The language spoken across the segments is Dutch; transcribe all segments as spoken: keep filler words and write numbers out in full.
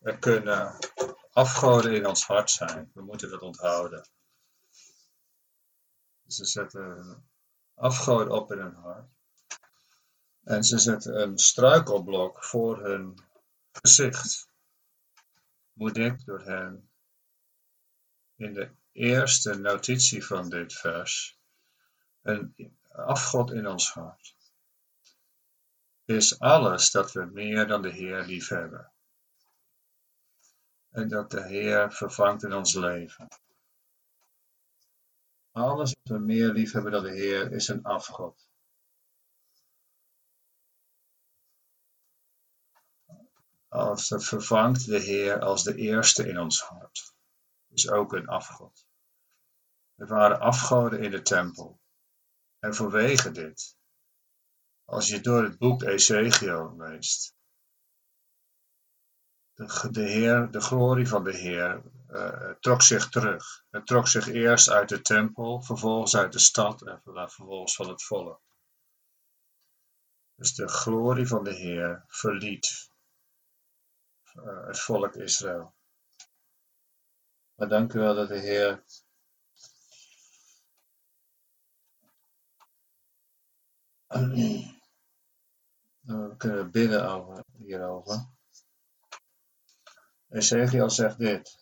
Er kunnen afgoden in ons hart zijn. We moeten dat onthouden. Ze zetten afgoden op in hun hart. En ze zetten een struikelblok voor hun gezicht. Moet ik door hen in de eerste notitie van dit vers een afgod in ons hart is alles dat we meer dan de Heer lief hebben. En dat de Heer vervangt in ons leven. Alles wat we meer lief hebben dan de Heer is een afgod. Als dat vervangt de Heer als de eerste in ons hart. Is ook een afgod. Er waren afgoden in de tempel. En vanwege dit, als je door het boek Ezekiel leest, de, de, Heer, de glorie van de Heer uh, trok zich terug. Het trok zich eerst uit de tempel, vervolgens uit de stad en vervolgens van het volk. Dus de glorie van de Heer verliet uh, het volk Israël. Maar dank u wel dat de Heer we kunnen bidden over, hierover. Ezekiel zegt dit.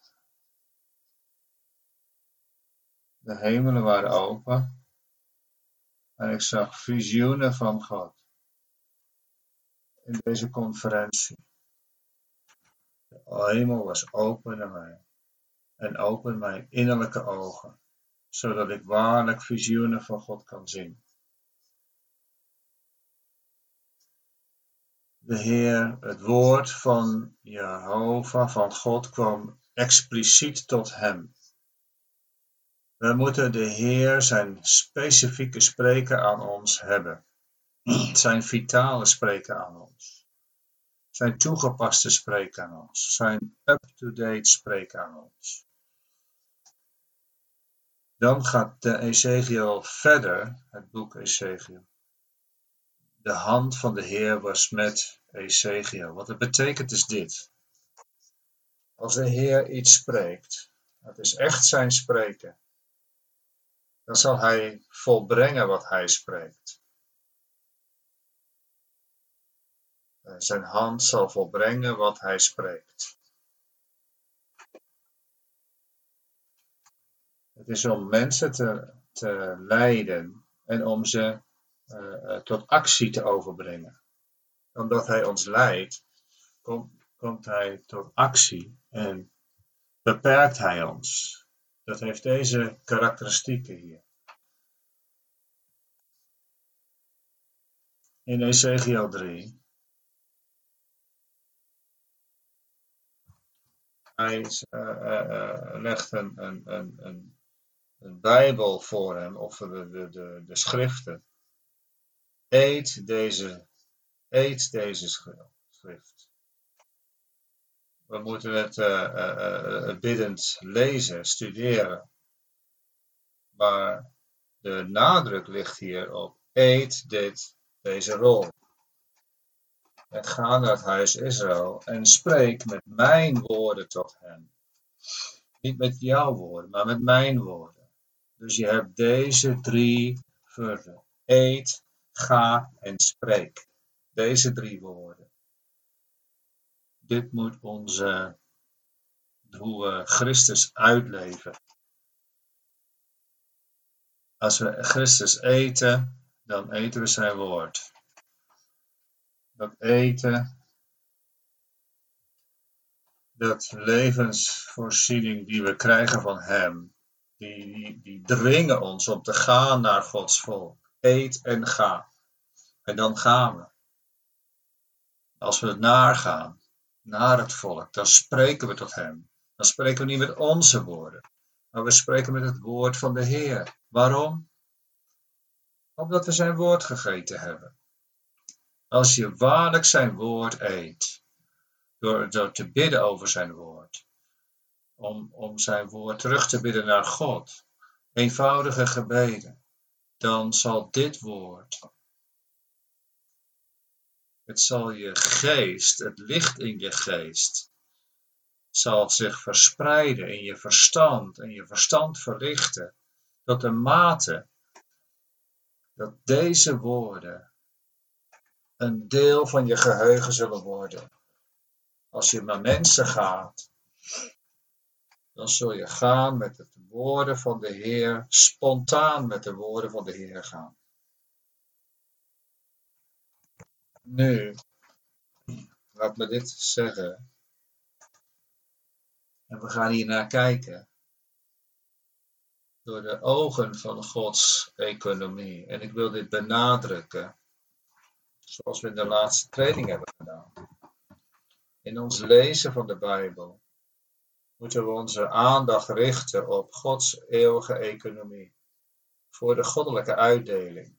De hemelen waren open en ik zag visioenen van God in deze conferentie. De hemel was open naar mij en open mijn innerlijke ogen, zodat ik waarlijk visioenen van God kan zien. De Heer, het woord van Jehovah, van God, kwam expliciet tot hem. We moeten de Heer zijn specifieke spreken aan ons hebben. Zijn vitale spreken aan ons. Zijn toegepaste spreken aan ons. Zijn up-to-date spreken aan ons. Dan gaat de Ezekiel verder, het boek Ezekiel. De hand van de Heer was met Ezekiel. Wat het betekent is dit. Als de Heer iets spreekt, het is echt zijn spreken, dan zal hij volbrengen wat hij spreekt. Zijn hand zal volbrengen wat hij spreekt. Het is om mensen te, te leiden en om ze uh, tot actie te overbrengen. Omdat hij ons leidt, komt, komt hij tot actie en beperkt hij ons. Dat heeft deze karakteristieken hier. In Ezekiel drie. Hij uh, uh, uh, legt een, een, een, een, een Bijbel voor hem, of de, de, de, de schriften. Eet deze, eet deze schrift. We moeten het uh, uh, uh, biddend lezen, studeren. Maar de nadruk ligt hier op eet dit, deze rol. En ga naar het huis Israël en spreek met mijn woorden tot hen. Niet met jouw woorden, maar met mijn woorden. Dus je hebt deze drie versen. Eet, ga en spreek. Deze drie woorden. Dit moet onze, hoe we Christus uitleven. Als we Christus eten, dan eten we zijn woord. Dat eten, dat levensvoorziening die we krijgen van hem, die, die, die dringen ons om te gaan naar Gods volk. Eet en ga. En dan gaan we. Als we naar gaan, naar het volk, dan spreken we tot hem. Dan spreken we niet met onze woorden, maar we spreken met het woord van de Heer. Waarom? Omdat we zijn woord gegeten hebben. Als je waarlijk zijn woord eet, door, door te bidden over zijn woord, om, om zijn woord terug te bidden naar God, eenvoudige gebeden, dan zal dit woord, het zal je geest, het licht in je geest, zal zich verspreiden in je verstand en je verstand verlichten tot een mate dat deze woorden een deel van je geheugen zullen worden. Als je naar mensen gaat, dan zul je gaan met de woorden van de Heer, spontaan met de woorden van de Heer gaan. Nu, laat me dit zeggen. En we gaan hier naar kijken. Door de ogen van Gods economie. En ik wil dit benadrukken. Zoals we in de laatste training hebben gedaan. In ons lezen van de Bijbel moeten we onze aandacht richten op Gods eeuwige economie. Voor de goddelijke uitdeling.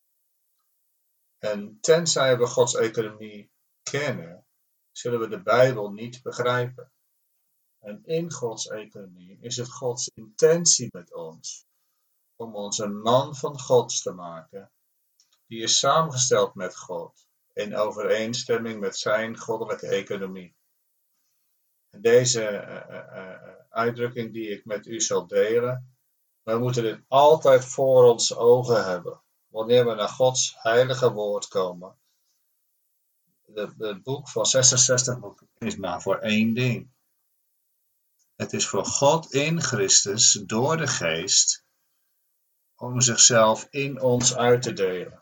En tenzij we Gods economie kennen, zullen we de Bijbel niet begrijpen. En in Gods economie is het Gods intentie met ons om ons een man van God te maken, die is samengesteld met God in overeenstemming met zijn goddelijke economie. En deze uh, uh, uitdrukking die ik met u zal delen, we moeten dit altijd voor ons ogen hebben, wanneer we naar Gods heilige woord komen. Het boek van zesenzestig is maar voor één ding. Het is voor God in Christus door de Geest om zichzelf in ons uit te delen.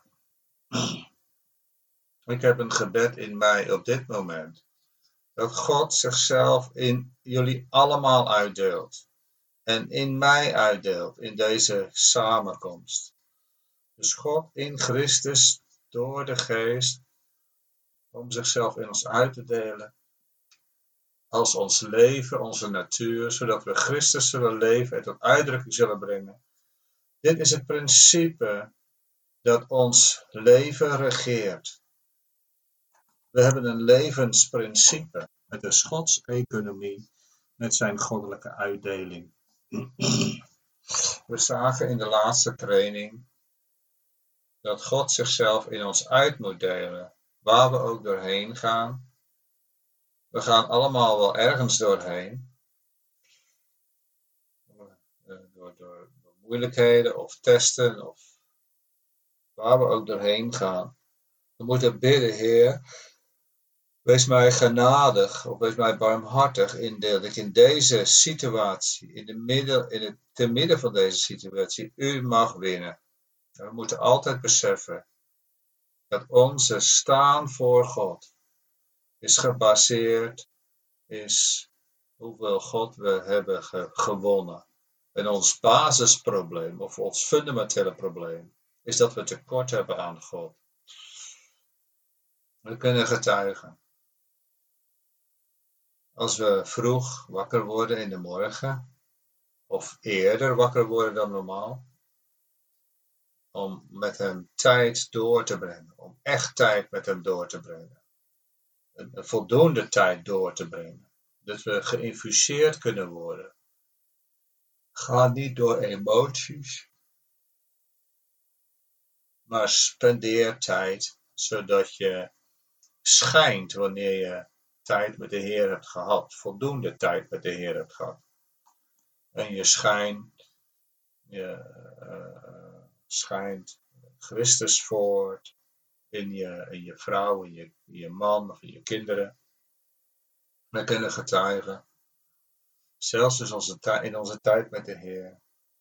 Ik heb een gebed in mij op dit moment. Dat God zichzelf in jullie allemaal uitdeelt. En in mij uitdeelt in deze samenkomst. Dus God in Christus door de Geest om zichzelf in ons uit te delen. Als ons leven, onze natuur, zodat we Christus zullen leven en tot uitdrukking zullen brengen. Dit is het principe dat ons leven regeert. We hebben een levensprincipe. Het is Gods economie met zijn goddelijke uitdeling. We zagen in de laatste training dat God zichzelf in ons uit moet delen, waar we ook doorheen gaan. We gaan allemaal wel ergens doorheen. Door, door, door moeilijkheden of testen of waar we ook doorheen gaan. We moeten bidden, Heer, wees mij genadig of wees mij barmhartig in dat ik in deze situatie, in de midden, in het, te midden van deze situatie, u mag winnen. En we moeten altijd beseffen dat onze staan voor God is gebaseerd, is hoeveel God we hebben ge- gewonnen. En ons basisprobleem, of ons fundamentele probleem, is dat we tekort hebben aan God. We kunnen getuigen. Als we vroeg wakker worden in de morgen, of eerder wakker worden dan normaal, om met hem tijd door te brengen, om echt tijd met hem door te brengen. Een, een voldoende tijd door te brengen. Dat we geïnfuseerd kunnen worden. Ga niet door emoties, maar spendeer tijd, zodat je schijnt wanneer je tijd met de Heer hebt gehad, voldoende tijd met de Heer hebt gehad. En je schijnt, je uh, schijnt Christus voort in je, in je vrouw, in je, in je man of in je kinderen. We kunnen getuigen, zelfs dus onze tij, in onze tijd met de Heer.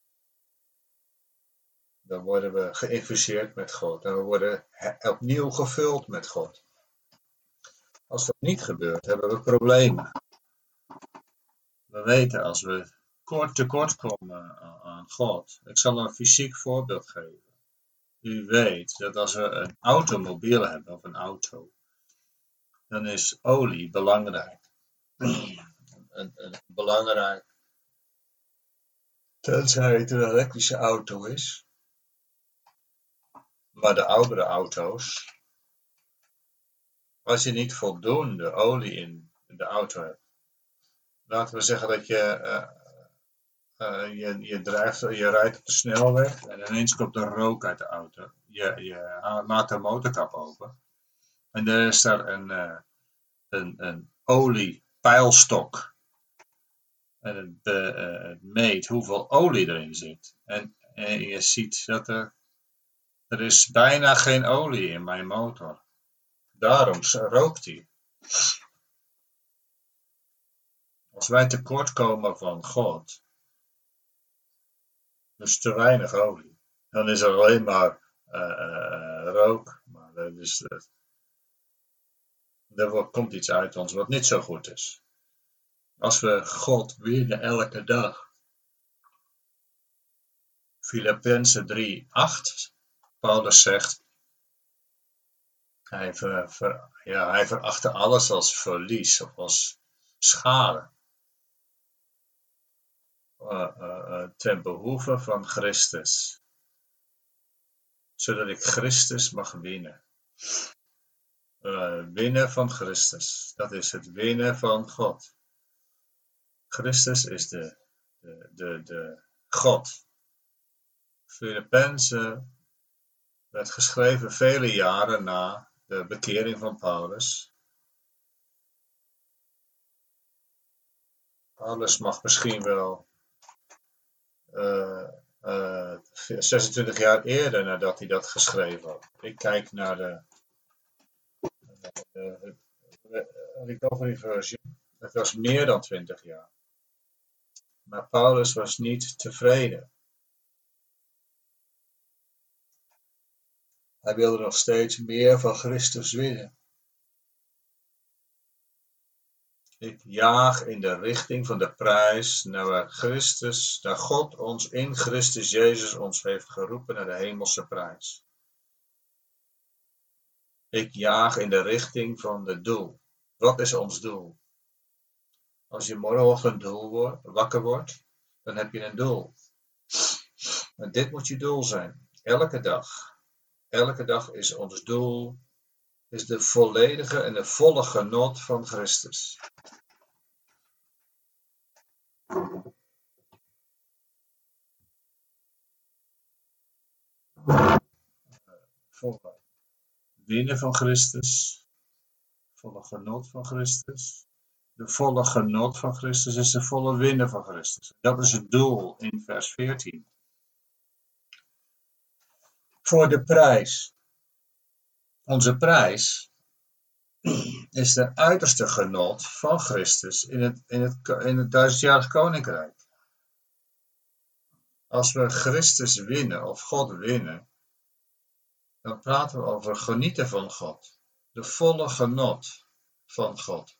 Dan worden we geïnfuseerd met God en we worden opnieuw gevuld met God. Als dat niet gebeurt, hebben we problemen. We weten als we kort tekort komen aan God. Ik zal een fysiek voorbeeld geven. U weet dat als we een automobiel hebben of een auto, dan is olie belangrijk. een, een belangrijk. Tenzij het een elektrische auto is. Maar de oudere auto's, als je niet voldoende olie in de auto hebt. Laten we zeggen dat je, uh, uh, je, je, drijft, je rijdt op de snelweg en ineens komt er rook uit de auto. Je, je maakt de motorkap open. En er is daar een, uh, een, een oliepeilstok En het, uh, het meet hoeveel olie erin zit. En, en je ziet dat er, er is bijna geen olie in mijn motor. Daarom rookt hij. Als wij tekort komen van God, dus te weinig olie, dan is er alleen maar uh, uh, rook. Maar dat is, uh, er komt iets uit ons wat niet zo goed is. Als we God winnen elke dag. Filippenzen drie acht. Paulus zegt, hij, ver, ver, ja, hij verachtte alles als verlies of als schade. Uh, uh, uh, ten behoeve van Christus. Zodat ik Christus mag winnen. Uh, winnen van Christus. Dat is het winnen van God. Christus is de, de, de, de God. Filippenzen werd geschreven vele jaren na de bekering van Paulus. Paulus mag misschien wel uh, uh, zesentwintig jaar eerder nadat hij dat geschreven had. Ik kijk naar de, de, de recovery version. Het was meer dan twintig jaar. Maar Paulus was niet tevreden. Hij wilde nog steeds meer van Christus winnen. Ik jaag in de richting van de prijs naar waar Christus, naar God ons in Christus Jezus ons heeft geroepen naar de hemelse prijs. Ik jaag in de richting van het doel. Wat is ons doel? Als je morgenochtend doel wordt, wakker wordt, dan heb je een doel. En dit moet je doel zijn. Elke dag. Elke dag is ons doel, is de volledige en de volle genot van Christus. Volle winnen van Christus, volle genot van Christus. De volle genot van Christus is de volle winnen van Christus. Dat is het doel in vers veertien. Voor de prijs. Onze prijs is de uiterste genot van Christus in het, in het, in het duizendjarig koninkrijk. Als we Christus winnen of God winnen, dan praten we over genieten van God. De volle genot van God.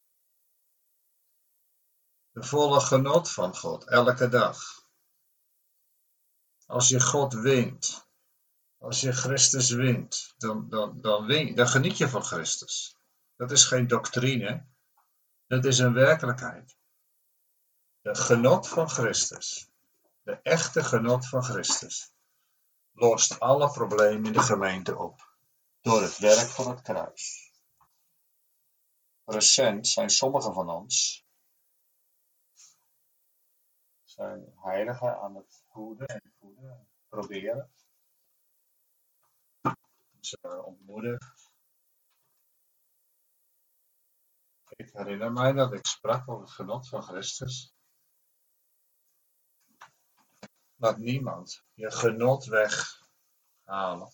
De volle genot van God, elke dag. Als je God wint, als je Christus wint, dan, dan, dan, win, dan geniet je van Christus. Dat is geen doctrine, dat is een werkelijkheid. De genot van Christus, de echte genot van Christus, lost alle problemen in de gemeente op, door het werk van het kruis. Recent zijn sommigen van ons, zijn heiligen aan het voeden en voeden, proberen. Ze ontmoedigd. Ik herinner mij dat ik sprak over het genot van Christus. Laat niemand je genot weghalen.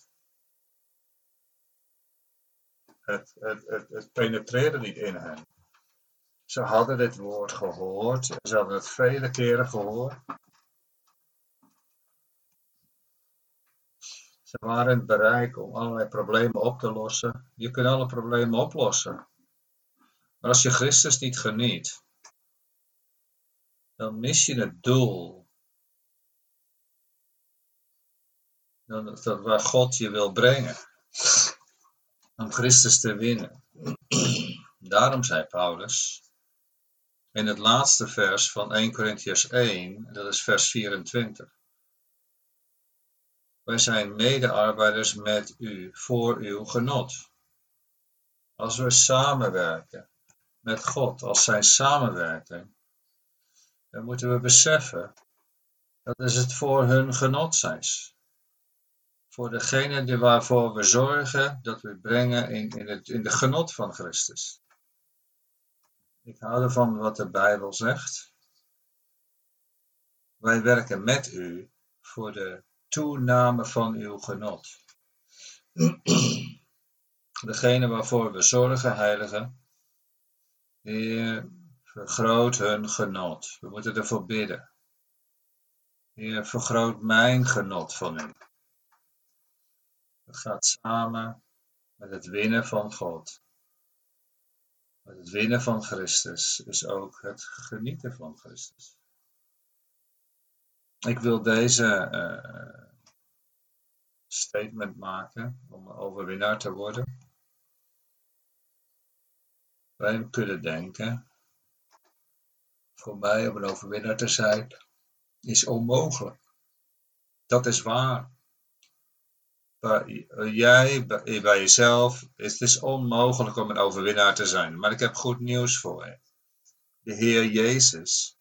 Het, het, het, het penetreerde niet in hen. Ze hadden dit woord gehoord. Ze hadden het vele keren gehoord. Ze waren in het bereik om allerlei problemen op te lossen. Je kunt alle problemen oplossen. Maar als je Christus niet geniet, dan mis je het doel. Dan, dat waar God je wil brengen. Om Christus te winnen. Daarom zei Paulus in het laatste vers van eerste Korintiërs één, dat is vers vierentwintig. Wij zijn medearbeiders met u voor uw genot. Als we samenwerken met God, als zijn samenwerking, dan moeten we beseffen dat is het voor hun genot zijn. Voor degene die waarvoor we zorgen, dat we brengen in, in, het, in de genot van Christus. Ik hou ervan wat de Bijbel zegt. Wij werken met u voor de toename van uw genot. Degene waarvoor we zorgen, Heilige, Heer, vergroot hun genot. We moeten ervoor bidden. Heer, vergroot mijn genot van u. Het gaat samen met het winnen van God. Met het winnen van Christus is ook het genieten van Christus. Ik wil deze uh, statement maken om een overwinnaar te worden. Wij kunnen denken, voor mij om een overwinnaar te zijn, is onmogelijk. Dat is waar. Bij, jij, bij, bij jezelf, het is onmogelijk om een overwinnaar te zijn. Maar ik heb goed nieuws voor je. De Heer Jezus,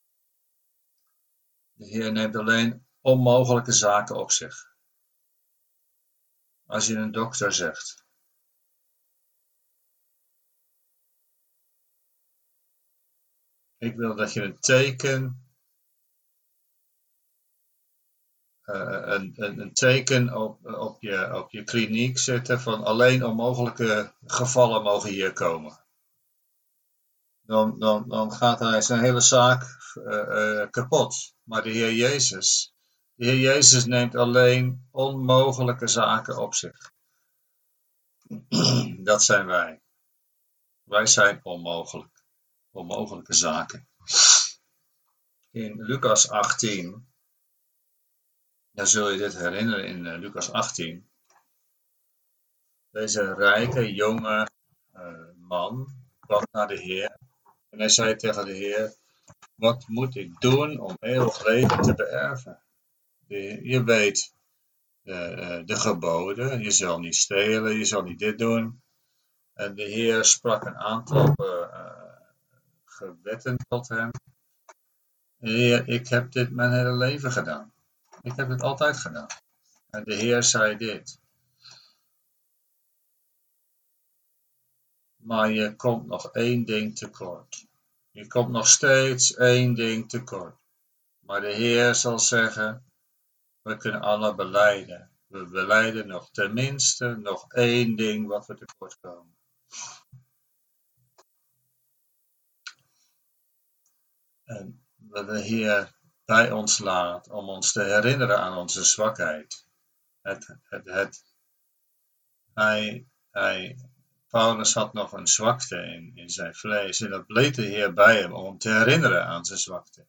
de Heer neemt alleen onmogelijke zaken op zich. Als je een dokter zegt, ik wil dat je een teken, uh, een, een, een teken op, op, je, op je kliniek zetten van alleen onmogelijke gevallen mogen hier komen. Dan, dan, dan gaat hij zijn hele zaak uh, uh, kapot. Maar de Heer Jezus, de Heer Jezus neemt alleen onmogelijke zaken op zich. Dat zijn wij. Wij zijn onmogelijk. Onmogelijke zaken. In Lucas achttien, dan zul je dit herinneren in uh, Lucas achttien. Deze rijke, jonge uh, man kwam naar de Heer. En hij zei tegen de Heer, wat moet ik doen om eeuwig leven te beërven? De, je weet de, de geboden, je zal niet stelen, je zal niet dit doen. En de Heer sprak een aantal uh, gewetten tot hem. Heer, ik heb dit mijn hele leven gedaan. Ik heb het altijd gedaan. En de Heer zei dit. Maar je komt nog één ding tekort. Je komt nog steeds één ding tekort. Maar de Heer zal zeggen, we kunnen alle belijden. We belijden nog tenminste nog één ding wat we tekort komen. En wat de Heer bij ons laat om ons te herinneren aan onze zwakheid. Het, het, het, hij, hij, Paulus had nog een zwakte in, in zijn vlees en dat bleef de Heer bij hem om hem te herinneren aan zijn zwakte.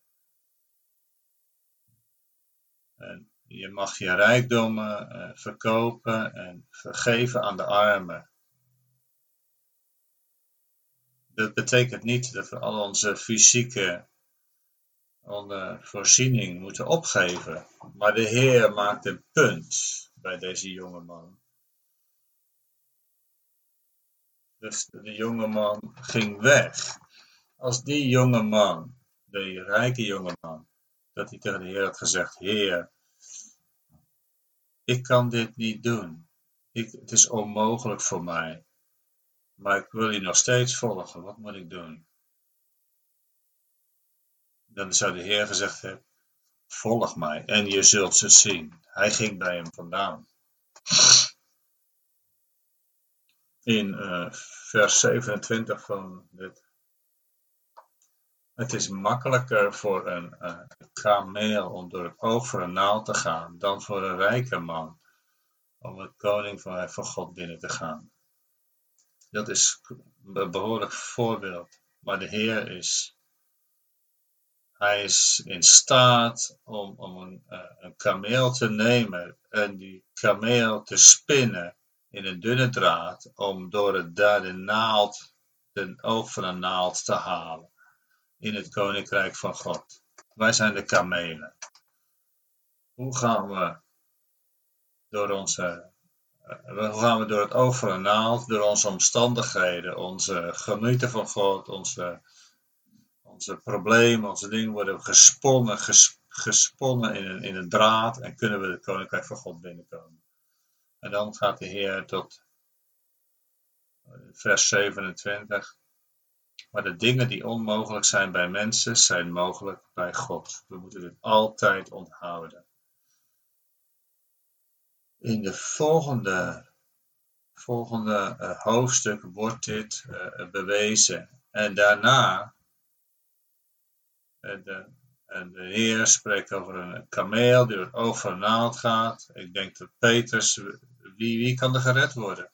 En je mag je rijkdommen uh, verkopen en vergeven aan de armen. Dat betekent niet dat we al onze fysieke onze voorziening moeten opgeven. Maar de Heer maakt een punt bij deze jonge man. Dus de jonge man ging weg. Als die jonge man, de rijke jonge man, dat hij tegen de Heer had gezegd, Heer, ik kan dit niet doen. Ik, het is onmogelijk voor mij. Maar ik wil je nog steeds volgen. Wat moet ik doen? Dan zou de Heer gezegd hebben, volg mij en je zult ze zien. Hij ging bij hem vandaan. In uh, vers zevenentwintig van dit. Het is makkelijker voor een uh, kameel om door het oog van een naald te gaan dan voor een rijke man om het koning van, van God binnen te gaan. Dat is een behoorlijk voorbeeld. Maar de Heer is, hij is in staat om, om een, uh, een kameel te nemen en die kameel te spinnen in een dunne draad om door het daar de naald, de oog van een naald te halen in het koninkrijk van God. Wij zijn de kamelen. Hoe gaan we door onze, hoe gaan we door het oog van een naald, door onze omstandigheden, onze genieten van God, onze, onze problemen, onze dingen worden gesponnen, ges, gesponnen in een, in een draad en kunnen we het koninkrijk van God binnenkomen. En dan gaat de Heer tot vers zevenentwintig. Maar de dingen die onmogelijk zijn bij mensen, zijn mogelijk bij God. We moeten dit altijd onthouden. In de volgende, volgende uh, hoofdstuk wordt dit uh, bewezen. En daarna, uh, de, en de Heer spreekt over een kameel die door het oog van een naald gaat. Ik denk dat Petrus, wie, wie kan er gered worden?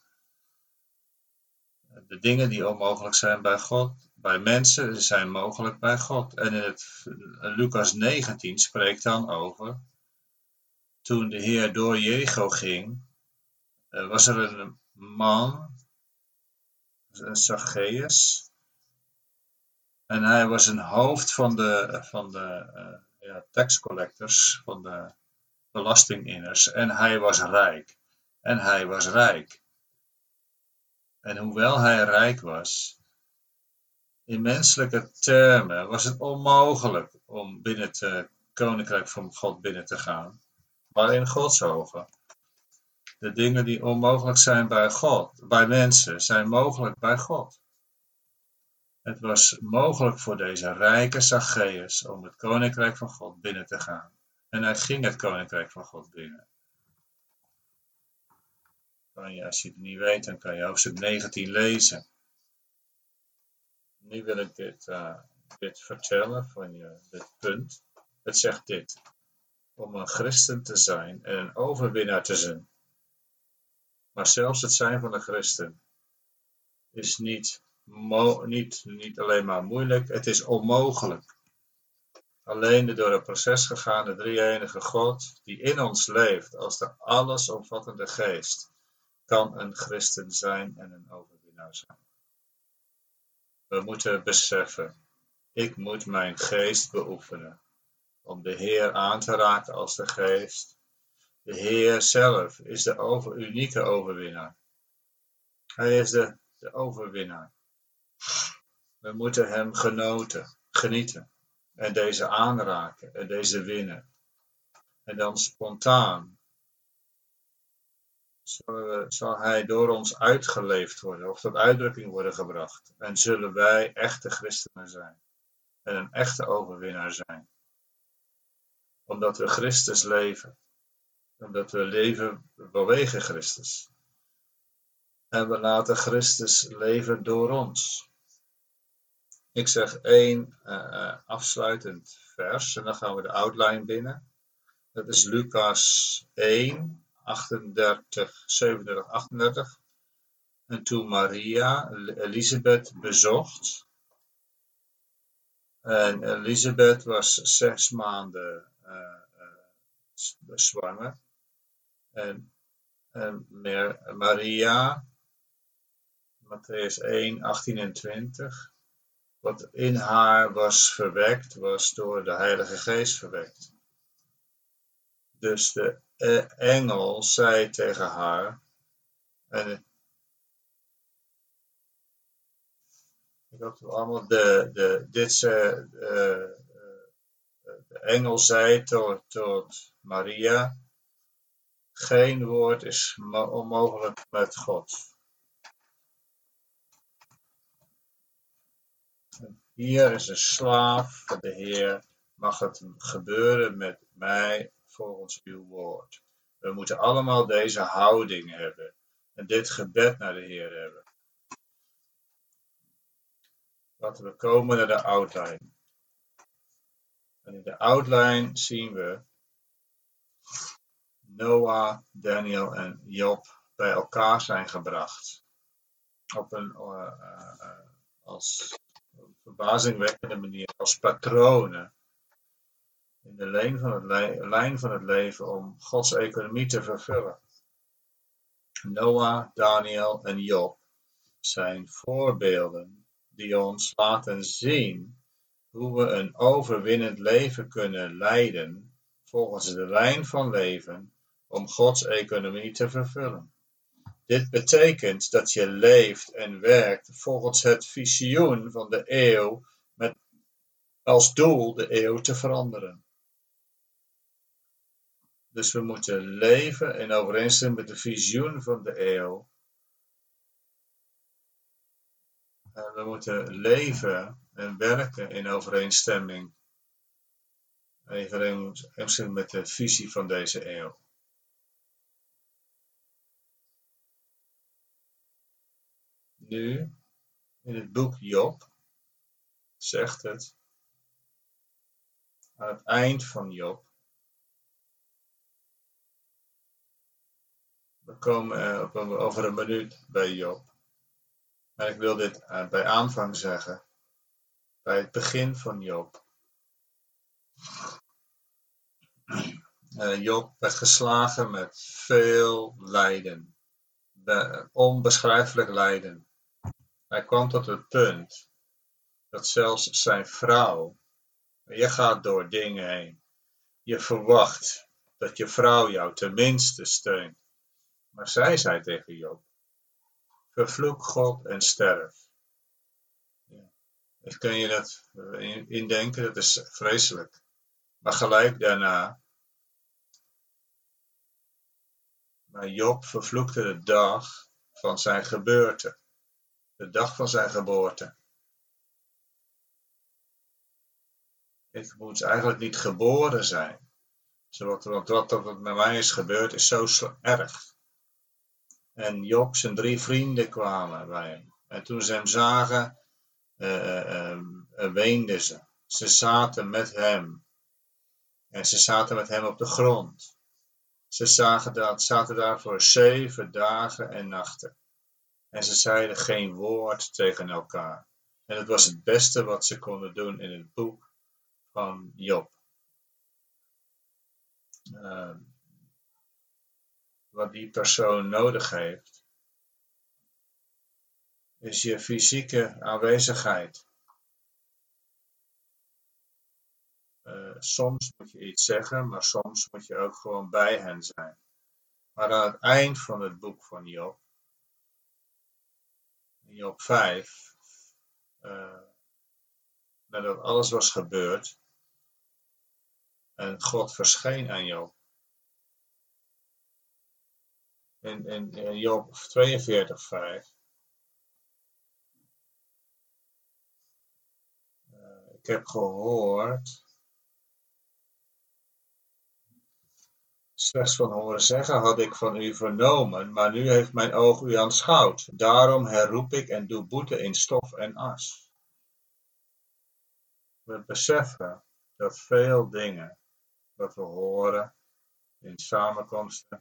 De dingen die onmogelijk zijn bij God, bij mensen, zijn mogelijk bij God. En in het Lucas negentien spreekt dan over, toen de Heer door Jericho ging, uh, was er een man, een Zacchaeus, en hij was een hoofd van de, van de uh, ja, tax collectors, van de belastinginners, en hij was rijk. En hij was rijk. En hoewel hij rijk was, in menselijke termen was het onmogelijk om binnen het koninkrijk van God binnen te gaan. Maar in Gods ogen. De dingen die onmogelijk zijn bij God, bij mensen, zijn mogelijk bij God. Het was mogelijk voor deze rijke Zacchaeus om het koninkrijk van God binnen te gaan. En hij ging het koninkrijk van God binnen. Kan je, als je het niet weet, dan kan je hoofdstuk negentien lezen. Nu wil ik dit, uh, dit vertellen van je, dit punt. Het zegt dit. Om een christen te zijn en een overwinnaar te zijn. Maar zelfs het zijn van een christen is niet, mo- niet, niet alleen maar moeilijk, het is onmogelijk. Alleen de door het proces gegaane drie-enige God, die in ons leeft als de allesomvattende geest, kan een christen zijn en een overwinnaar zijn. We moeten beseffen, ik moet mijn geest beoefenen, om de Heer aan te raken als de geest. De Heer zelf is de over, unieke overwinnaar. Hij is de, de overwinnaar. We moeten hem genoten, genieten en deze aanraken en deze winnen. En dan spontaan zal, zal hij door ons uitgeleefd worden of tot uitdrukking worden gebracht. En zullen wij echte christenen zijn en een echte overwinnaar zijn. Omdat we Christus leven. Omdat we leven vanwege Christus. En we laten Christus leven door ons. Ik zeg één uh, afsluitend vers en dan gaan we de outline binnen. Dat is Lucas één, achtendertig, zevenendertig, achtendertig. En toen Maria Elisabeth bezocht. En Elisabeth was zes maanden uh, uh, zwanger. En, en Maria, Mattheüs één, achttien en twintig. Wat in haar was verwekt, was door de Heilige Geest verwekt. Dus de engel zei tegen haar, en ik hoop dat allemaal, de, de, dit, uh, uh, de engel zei tot, tot Maria, geen woord is onmogelijk met God. Hier is een slaaf van de Heer, mag het gebeuren met mij volgens uw woord. We moeten allemaal deze houding hebben en dit gebed naar de Heer hebben. Laten we komen naar de outline. En in de outline zien we Noah, Daniel en Job bij elkaar zijn gebracht. Op een uh, uh, als verbazingwekkende manier, als patronen. In de lijn van, het le- lijn van het leven om Gods economie te vervullen. Noah, Daniel en Job zijn voorbeelden die ons laten zien hoe we een overwinnend leven kunnen leiden volgens de lijn van leven om Gods economie te vervullen. Dit betekent dat je leeft en werkt volgens het visioen van de eeuw met als doel de eeuw te veranderen. Dus we moeten leven in overeenstemming met de visioen van de eeuw. En we moeten leven en werken in overeenstemming, overeenstemming met de visie van deze eeuw. Nu, in het boek Job, zegt het, aan het eind van Job, we komen op een, over een minuut bij Job. Maar ik wil dit bij aanvang zeggen, bij het begin van Job. Uh, Job werd geslagen met veel lijden, Be- onbeschrijfelijk lijden. Hij kwam tot het punt dat zelfs zijn vrouw, je gaat door dingen heen, je verwacht dat je vrouw jou tenminste steunt. Maar zij zei tegen Job, vervloek God en sterf. Ja. Dus kun je dat indenken, dat is vreselijk. Maar gelijk daarna, maar Job vervloekte de dag van zijn geboorte. De dag van zijn geboorte. Ik moet eigenlijk niet geboren zijn. Want wat, wat, wat met mij is gebeurd is zo erg. En Job, zijn drie vrienden kwamen bij hem. En toen ze hem zagen, uh, uh, uh, weenden ze. Ze zaten met hem. En ze zaten met hem op de grond. Ze zagen dat, zaten daar voor zeven dagen en nachten. En ze zeiden geen woord tegen elkaar. En het was het beste wat ze konden doen in het boek van Job. Uh, wat die persoon nodig heeft, is je fysieke aanwezigheid. Uh, soms moet je iets zeggen, maar soms moet je ook gewoon bij hen zijn. Maar aan het eind van het boek van Job, Job vijf, uh, nadat alles was gebeurd en God verscheen aan Job. In, in, in Job tweeënveertig vijf. Uh, ik heb gehoord, slechts van horen zeggen had ik van u vernomen, maar nu heeft mijn oog u aanschouwd. Daarom herroep ik en doe boete in stof en as. We beseffen dat veel dingen wat we horen in samenkomsten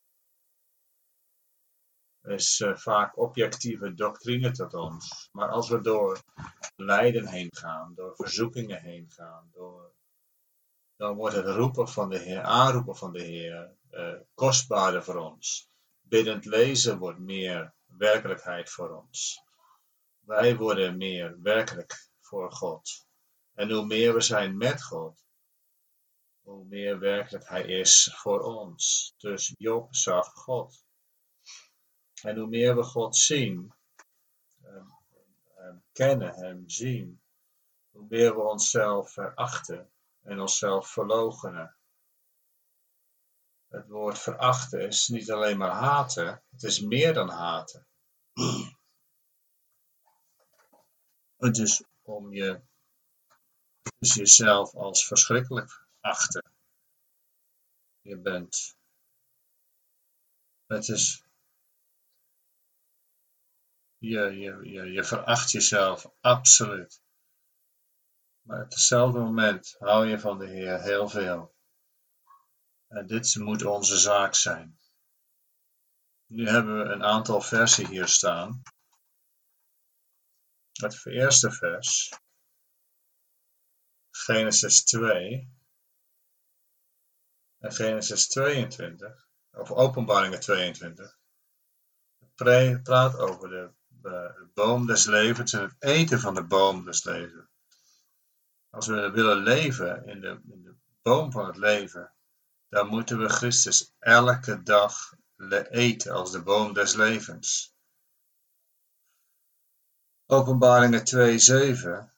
is uh, vaak objectieve doctrine tot ons. Maar als we door lijden heen gaan, door verzoekingen heen gaan, door, dan wordt het roepen van de Heer, aanroepen van de Heer, uh, kostbaarder voor ons. Biddend lezen wordt meer werkelijkheid voor ons. Wij worden meer werkelijk voor God. En hoe meer we zijn met God, hoe meer werkelijk Hij is voor ons. Dus Job zag God. En hoe meer we God zien, hem, hem kennen, hem zien, hoe meer we onszelf verachten en onszelf verloochenen. Het woord verachten is niet alleen maar haten, het is meer dan haten. Het is om je dus jezelf als verschrikkelijk achten. Je bent. Het is. Je, je, je, je veracht jezelf absoluut. Maar op hetzelfde moment hou je van de Heer heel veel. En dit moet onze zaak zijn. Nu hebben we een aantal versen hier staan. Het eerste vers. Genesis twee. En Genesis tweeëntwintig. Of Openbaringen tweeëntwintig. Het praat over de, de boom des levens en het eten van de boom des levens. Als we willen leven in de, in de boom van het leven, dan moeten we Christus elke dag eten als de boom des levens. Openbaringen twee zeven.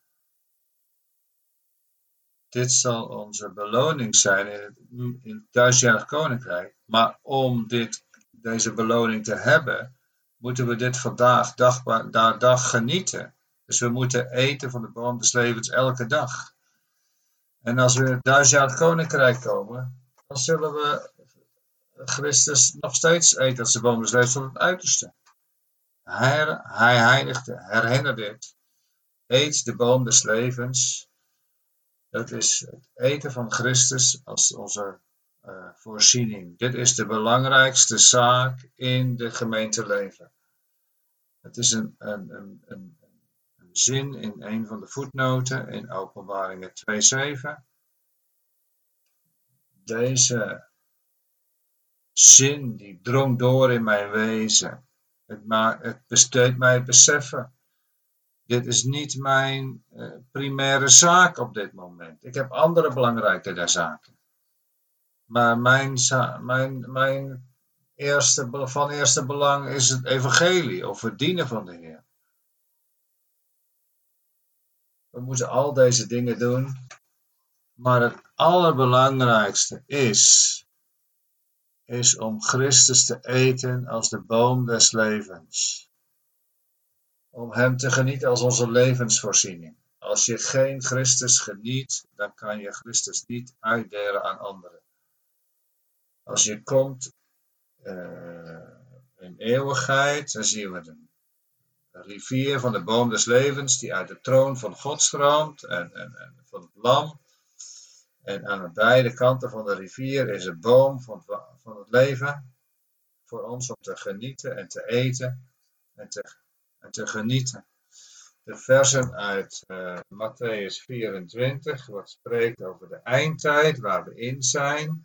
Dit zal onze beloning zijn in het, in het duizendjarig koninkrijk. Maar om dit, deze beloning te hebben, moeten we dit vandaag dag na dag genieten. Dus we moeten eten van de boom des levens elke dag. En als we in het duizendjarig koninkrijk komen, dan zullen we Christus nog steeds eten als de boom des levens tot het uiterste. Hij, hij heiligde, herinner dit. Eet de boom des levens. Dat is het eten van Christus als onze uh, voorziening. Dit is de belangrijkste zaak in de gemeenteleven. Het is een, een, een, een, een zin in een van de voetnoten in Openbaringen twee zeven. Deze zin die drong door in mijn wezen. Het, maakt, het besteedt mij het beseffen. Dit is niet mijn uh, primaire zaak op dit moment. Ik heb andere belangrijke zaken. Maar mijn, mijn, mijn eerste, van eerste belang is het evangelie of het dienen van de Heer. We moeten al deze dingen doen. Maar het allerbelangrijkste is, is om Christus te eten als de boom des levens. Om hem te genieten als onze levensvoorziening. Als je geen Christus geniet, dan kan je Christus niet uitdelen aan anderen. Als je komt uh, in eeuwigheid, dan zien we de rivier van de boom des levens die uit de troon van God stroomt en, en, en van het lam. En aan de beide kanten van de rivier is een boom van het, van het leven voor ons om te genieten en te eten en te, en te genieten. De versen uit uh, Matthäus vierentwintig, wat spreekt over de eindtijd waar we in zijn.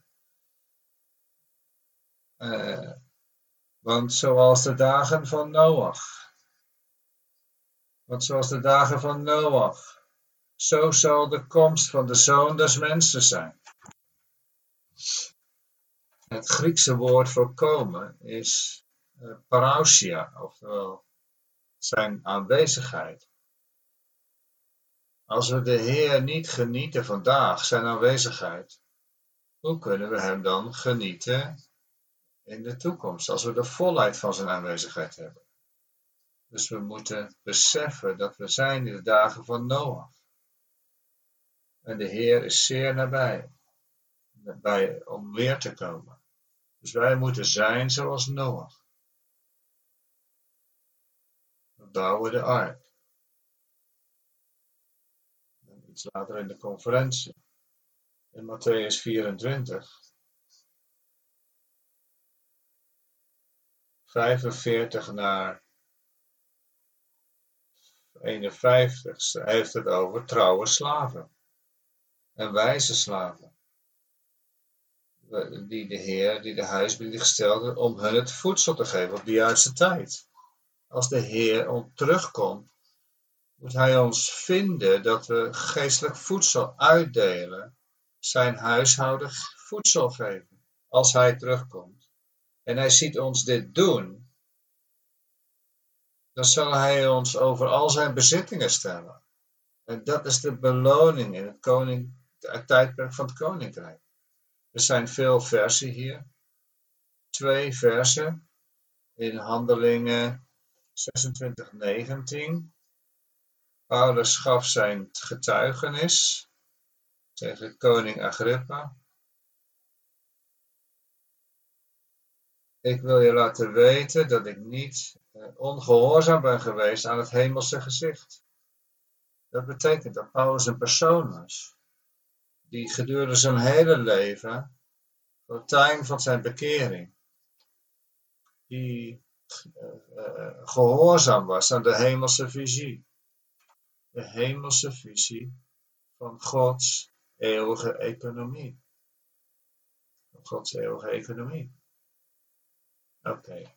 Uh, want zoals de dagen van Noach, want zoals de dagen van Noach, zo zal de komst van de Zoon des Mensen zijn. Het Griekse woord voor komen is uh, parousia, oftewel zijn aanwezigheid. Als we de Heer niet genieten vandaag, zijn aanwezigheid, hoe kunnen we hem dan genieten in de toekomst, als we de volheid van zijn aanwezigheid hebben? Dus we moeten beseffen dat we zijn in de dagen van Noach. En de Heer is zeer nabij, nabij om weer te komen. Dus wij moeten zijn zoals Noach. We bouwen de ark. En iets later in de conferentie, in Matthäus vierentwintig, vijfenveertig naar eenenvijftig, heeft het over trouwe slaven en wijze slaven. Die de Heer, die de huisbedienden gesteld heeft, om hun het voedsel te geven op de juiste tijd. Als de Heer ons terugkomt, moet Hij ons vinden dat we geestelijk voedsel uitdelen, zijn huishouden voedsel geven, als Hij terugkomt. En Hij ziet ons dit doen, dan zal Hij ons over al zijn bezittingen stellen. En dat is de beloning in het, koning, het tijdperk van het koninkrijk. Er zijn veel versen hier. Twee versen in Handelingen zesentwintig negentien. Paulus gaf zijn getuigenis tegen koning Agrippa. Ik wil je laten weten dat ik niet ongehoorzaam ben geweest aan het hemelse gezicht. Dat betekent dat Paulus een persoon was die gedurende zijn hele leven, van het tijd van zijn bekering, die uh, uh, gehoorzaam was aan de hemelse visie. De hemelse visie van Gods eeuwige economie. Van Gods eeuwige economie. Oké. Okay.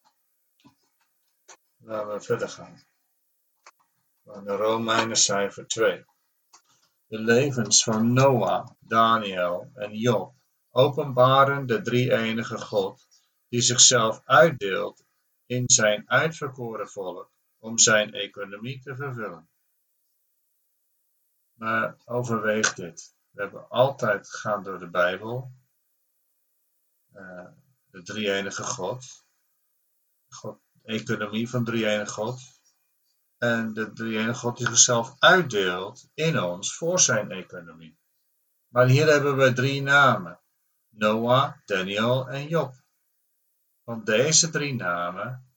Laten we verder gaan. Naar Romeinen cijfer twee. De levens van Noach, Daniel en Job openbaren de drie-enige God die zichzelf uitdeelt in zijn uitverkoren volk om zijn economie te vervullen. Maar overweeg dit. We hebben altijd gegaan door de Bijbel. Uh, de drie-enige God. God. De economie van drie-enige God. En de drie-enige God die zichzelf uitdeelt in ons voor zijn economie. Maar hier hebben we drie namen. Noah, Daniel en Job. Want deze drie namen,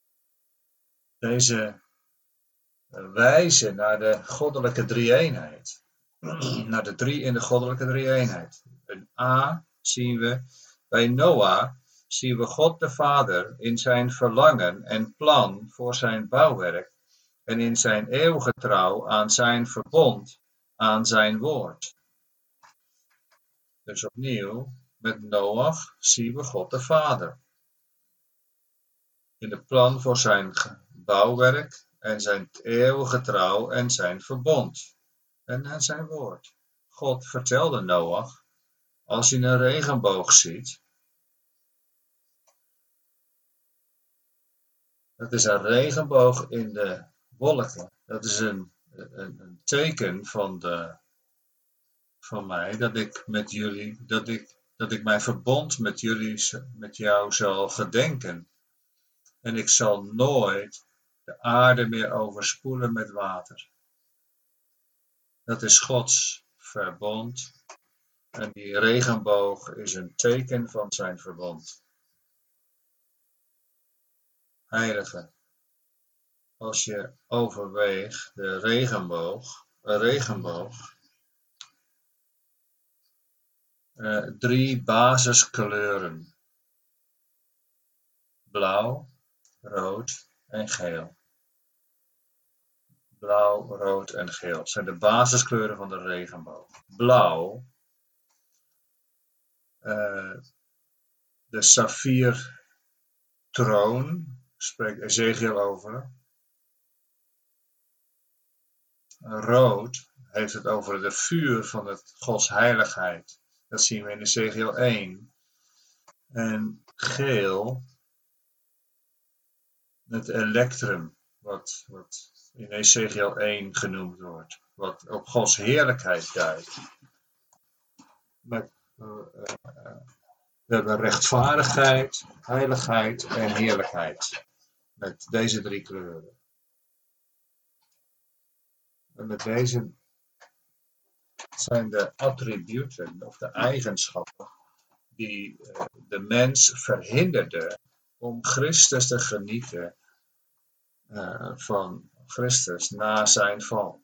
deze wijzen naar de goddelijke drie-eenheid. Naar de drie in de goddelijke drie-eenheid. Een A zien we bij Noah, zien we God de Vader in zijn verlangen en plan voor zijn bouwwerk en in zijn eeuwige trouw aan zijn verbond, aan zijn woord. Dus opnieuw, met Noach zien we God de Vader. In de plan voor zijn bouwwerk en zijn eeuwige trouw en zijn verbond. En aan zijn woord. God vertelde Noach, als je een regenboog ziet, dat is een regenboog in de wolken. Dat is een, een, een teken van, de, van mij, dat ik met jullie, dat ik, dat ik mijn verbond met jullie, met jou zal gedenken. En ik zal nooit de aarde meer overspoelen met water. Dat is Gods verbond. En die regenboog is een teken van zijn verbond. Heilige, als je overweegt de regenboog, een regenboog, uh, drie basiskleuren. Blauw, rood en geel. Blauw, rood en geel. Dat zijn de basiskleuren van de regenboog. Blauw, uh, de saffiertroon, spreekt Ezekiel over. Rood heeft het over de vuur van het Gods heiligheid. Dat zien we in Ezekiel één. En geel, het elektrum, wat, wat in Ezekiel één genoemd wordt. Wat op Gods heerlijkheid duidt. Met, uh, uh, we hebben rechtvaardigheid, heiligheid en heerlijkheid. Met deze drie kleuren. En met deze zijn de attributen of de eigenschappen die uh, de mens verhinderden om Christus te genieten uh, van Christus na zijn val.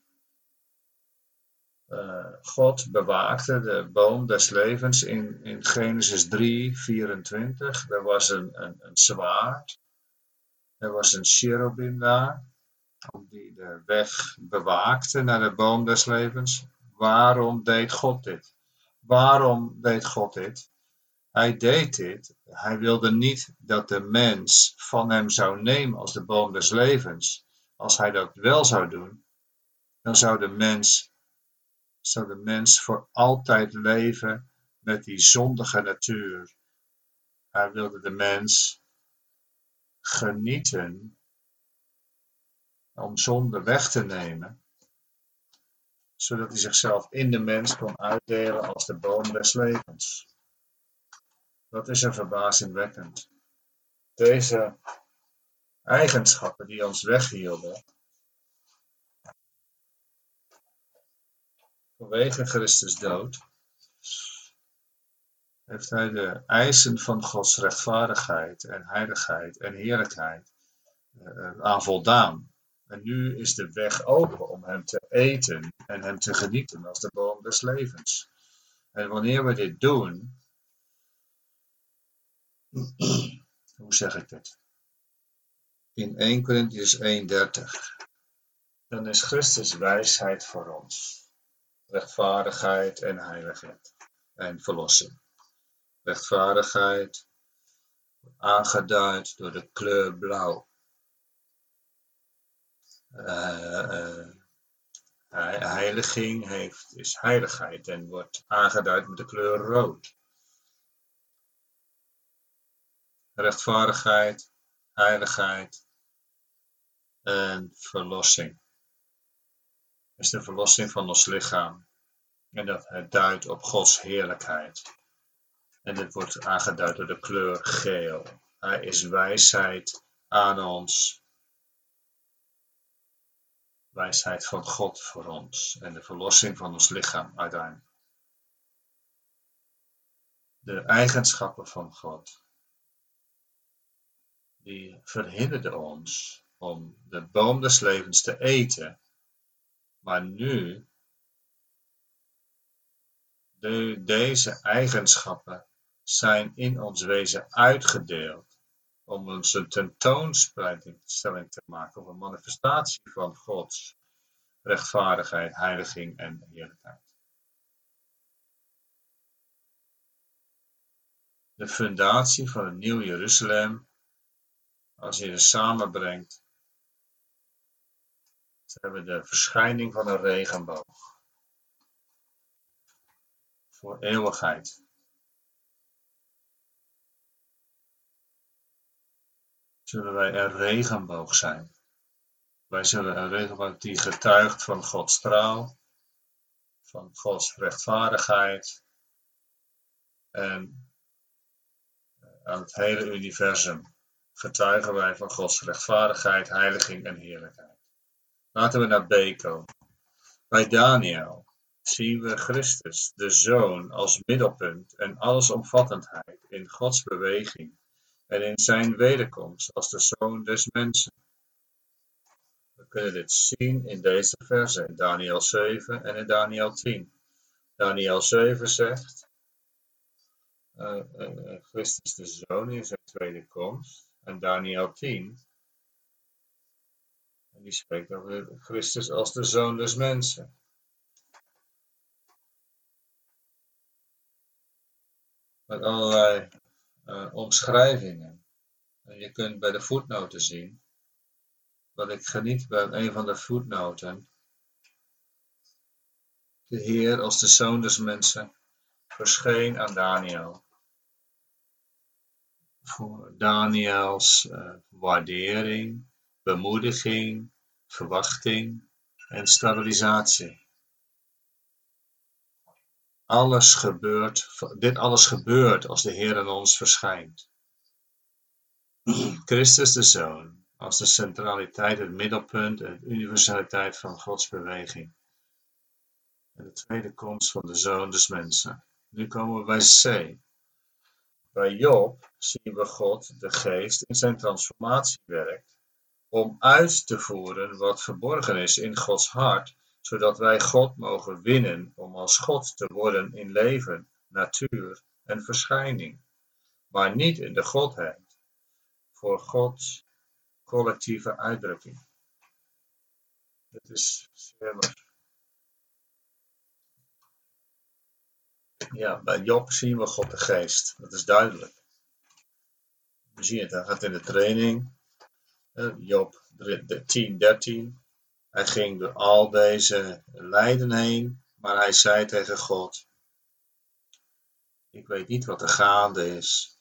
Uh, God bewaakte de boom des levens in, in Genesis drie, vierentwintig. Er was een, een, een zwaard. Er was een cherubim daar, die de weg bewaakte naar de boom des levens. Waarom deed God dit? Waarom deed God dit? Hij deed dit. Hij wilde niet dat de mens van hem zou nemen als de boom des levens. Als hij dat wel zou doen, dan zou de mens, zou de mens voor altijd leven met die zondige natuur. Hij wilde de mens genieten om zonde weg te nemen, zodat hij zichzelf in de mens kon uitdelen als de boom des levens. Dat is er verbazingwekkend. Deze eigenschappen die ons weghielden, vanwege Christus dood, heeft hij de eisen van Gods rechtvaardigheid en heiligheid en heerlijkheid uh, aan voldaan. En nu is de weg open om hem te eten en hem te genieten als de boom des levens. En wanneer we dit doen, hoe zeg ik dit? In eerste Korintiërs één dertig, dan is Christus wijsheid voor ons. Rechtvaardigheid en heiligheid en verlossing. Rechtvaardigheid, aangeduid door de kleur blauw. Uh, uh, heiliging heeft, is heiligheid en wordt aangeduid met de kleur rood. Rechtvaardigheid, heiligheid en verlossing. Is de verlossing van ons lichaam. En dat het duidt op Gods heerlijkheid. En dit wordt aangeduid door de kleur geel. Hij is wijsheid aan ons. wijsheid van God voor ons en de verlossing van ons lichaam uiteindelijk. De eigenschappen van God, die verhinderden ons om de boom des levens te eten, maar nu, de, deze eigenschappen zijn in ons wezen uitgedeeld om ons een tentoonstelling te maken of een manifestatie van Gods rechtvaardigheid, heiliging en heerlijkheid. De fundatie van het Nieuw Jeruzalem, als je ze samenbrengt, ze hebben de verschijning van een regenboog voor eeuwigheid. Zullen wij een regenboog zijn. Wij zullen een regenboog die getuigt van Gods trouw, van Gods rechtvaardigheid en aan het hele universum getuigen wij van Gods rechtvaardigheid, heiliging en heerlijkheid. Laten we naar B komen. Bij Daniel zien we Christus, de Zoon, als middelpunt en allesomvattendheid in Gods beweging en in zijn wederkomst als de Zoon des mensen. We kunnen dit zien in deze versen, in Daniel zeven en in Daniel tien. Daniel zeven zegt, uh, uh, Christus de Zoon in zijn tweede komst. En Daniel tien, en die spreekt over Christus als de Zoon des mensen. Met allerlei uh, omschrijvingen. En je kunt bij de voetnoten zien, wat ik geniet bij een van de voetnoten. De Heer als de Zoon des mensen verscheen aan Daniel. Voor Daniels uh, waardering, bemoediging, verwachting en stabilisatie. Alles gebeurt, dit alles gebeurt als de Heer aan ons verschijnt. Christus de Zoon, als de centraliteit, het middelpunt en de universaliteit van Gods beweging. En de tweede komst van de Zoon des mensen. Nu komen we bij C. Bij Job zien we God, de Geest, in zijn transformatie werkt om uit te voeren wat verborgen is in Gods hart, zodat wij God mogen winnen om als God te worden in leven, natuur en verschijning, maar niet in de Godheid, voor Gods collectieve uitdrukking. Dit is zeer mooi. Ja, bij Job zien we God de Geest, dat is duidelijk. We zien het, hij gaat in de training, Job tien dertien. Hij ging door al deze lijden heen, maar hij zei tegen God, ik weet niet wat er gaande is.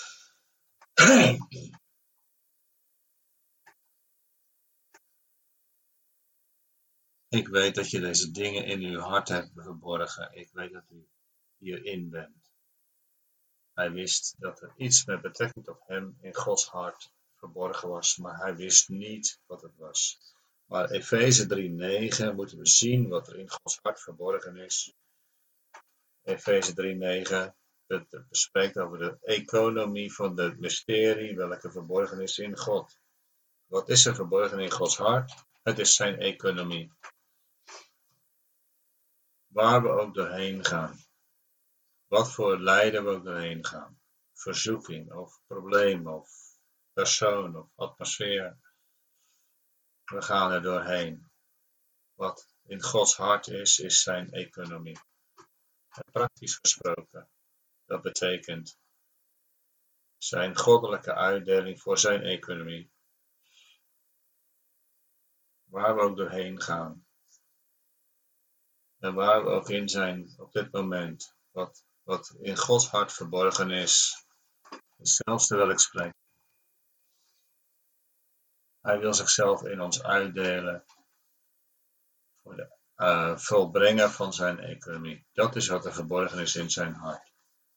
Ik weet dat je deze dingen in uw hart hebt verborgen. Ik weet dat u hierin bent. Hij wist dat er iets met betrekking tot hem in Gods hart verborgen was, maar hij wist niet wat het was. Maar Efeze drie negen moeten we zien wat er in Gods hart verborgen is. Efeze drie negen het bespreekt over de economie van het mysterie, welke verborgen is in God. Wat is er verborgen in Gods hart? Het is zijn economie. Waar we ook doorheen gaan. Wat voor lijden we ook doorheen gaan. Verzoeking of probleem of persoon of atmosfeer. We gaan er doorheen. Wat in Gods hart is, is zijn economie. En praktisch gesproken, dat betekent zijn goddelijke uitdeling voor zijn economie. Waar we ook doorheen gaan. En waar we ook in zijn op dit moment. Wat, wat in Gods hart verborgen is. Zelfs terwijl ik spreek. Hij wil zichzelf in ons uitdelen. Voor de uh, volbrengen van zijn economie. Dat is wat er verborgen is in zijn hart.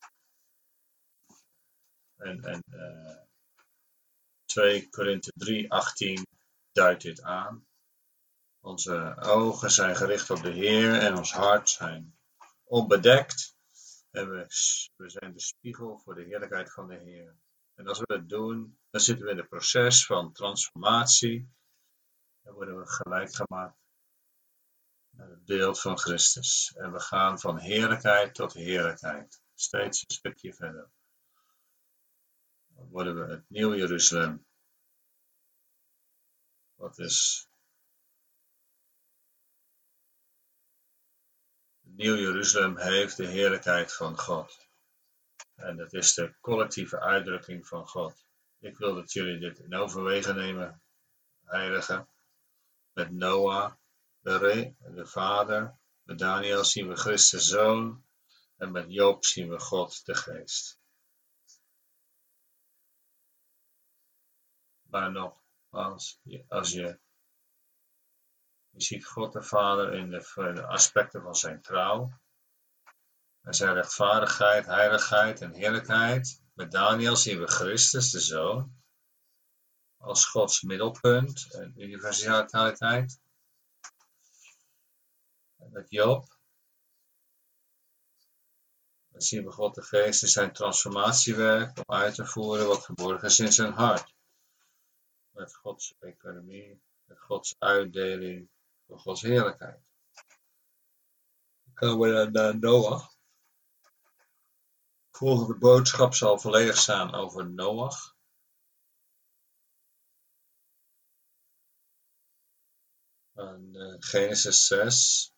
En, en uh, twee Korinthe drie achttien duidt dit aan. Onze ogen zijn gericht op de Heer en ons hart zijn onbedekt. En we, we zijn de spiegel voor de heerlijkheid van de Heer. En als we dat doen, dan zitten we in het proces van transformatie. Dan worden we gelijk gemaakt naar het beeld van Christus. En we gaan van heerlijkheid tot heerlijkheid. Steeds een stukje verder. Dan worden we het nieuw Jeruzalem. Wat is het nieuw Jeruzalem heeft de heerlijkheid van God. En dat is de collectieve uitdrukking van God. Ik wil dat jullie dit in overwegen nemen, heiligen. Met Noah, de, re, de vader. Met Daniel zien we Christus zoon. En met Job zien we God de geest. Maar nog, als je, als je, je ziet God de Vader in de, in de aspecten van zijn trouw. En zijn rechtvaardigheid, heiligheid en heerlijkheid. Met Daniel zien we Christus de zoon. Als Gods middelpunt en universaliteit. En met Job dan zien we God de geest in zijn transformatiewerk om uit te voeren wat verborgen is in zijn hart. Met Gods economie, met Gods uitdeling voor Gods heerlijkheid. Dan komen we naar Noach. De volgende boodschap zal volledig staan over Noach. En, uh, Genesis zes.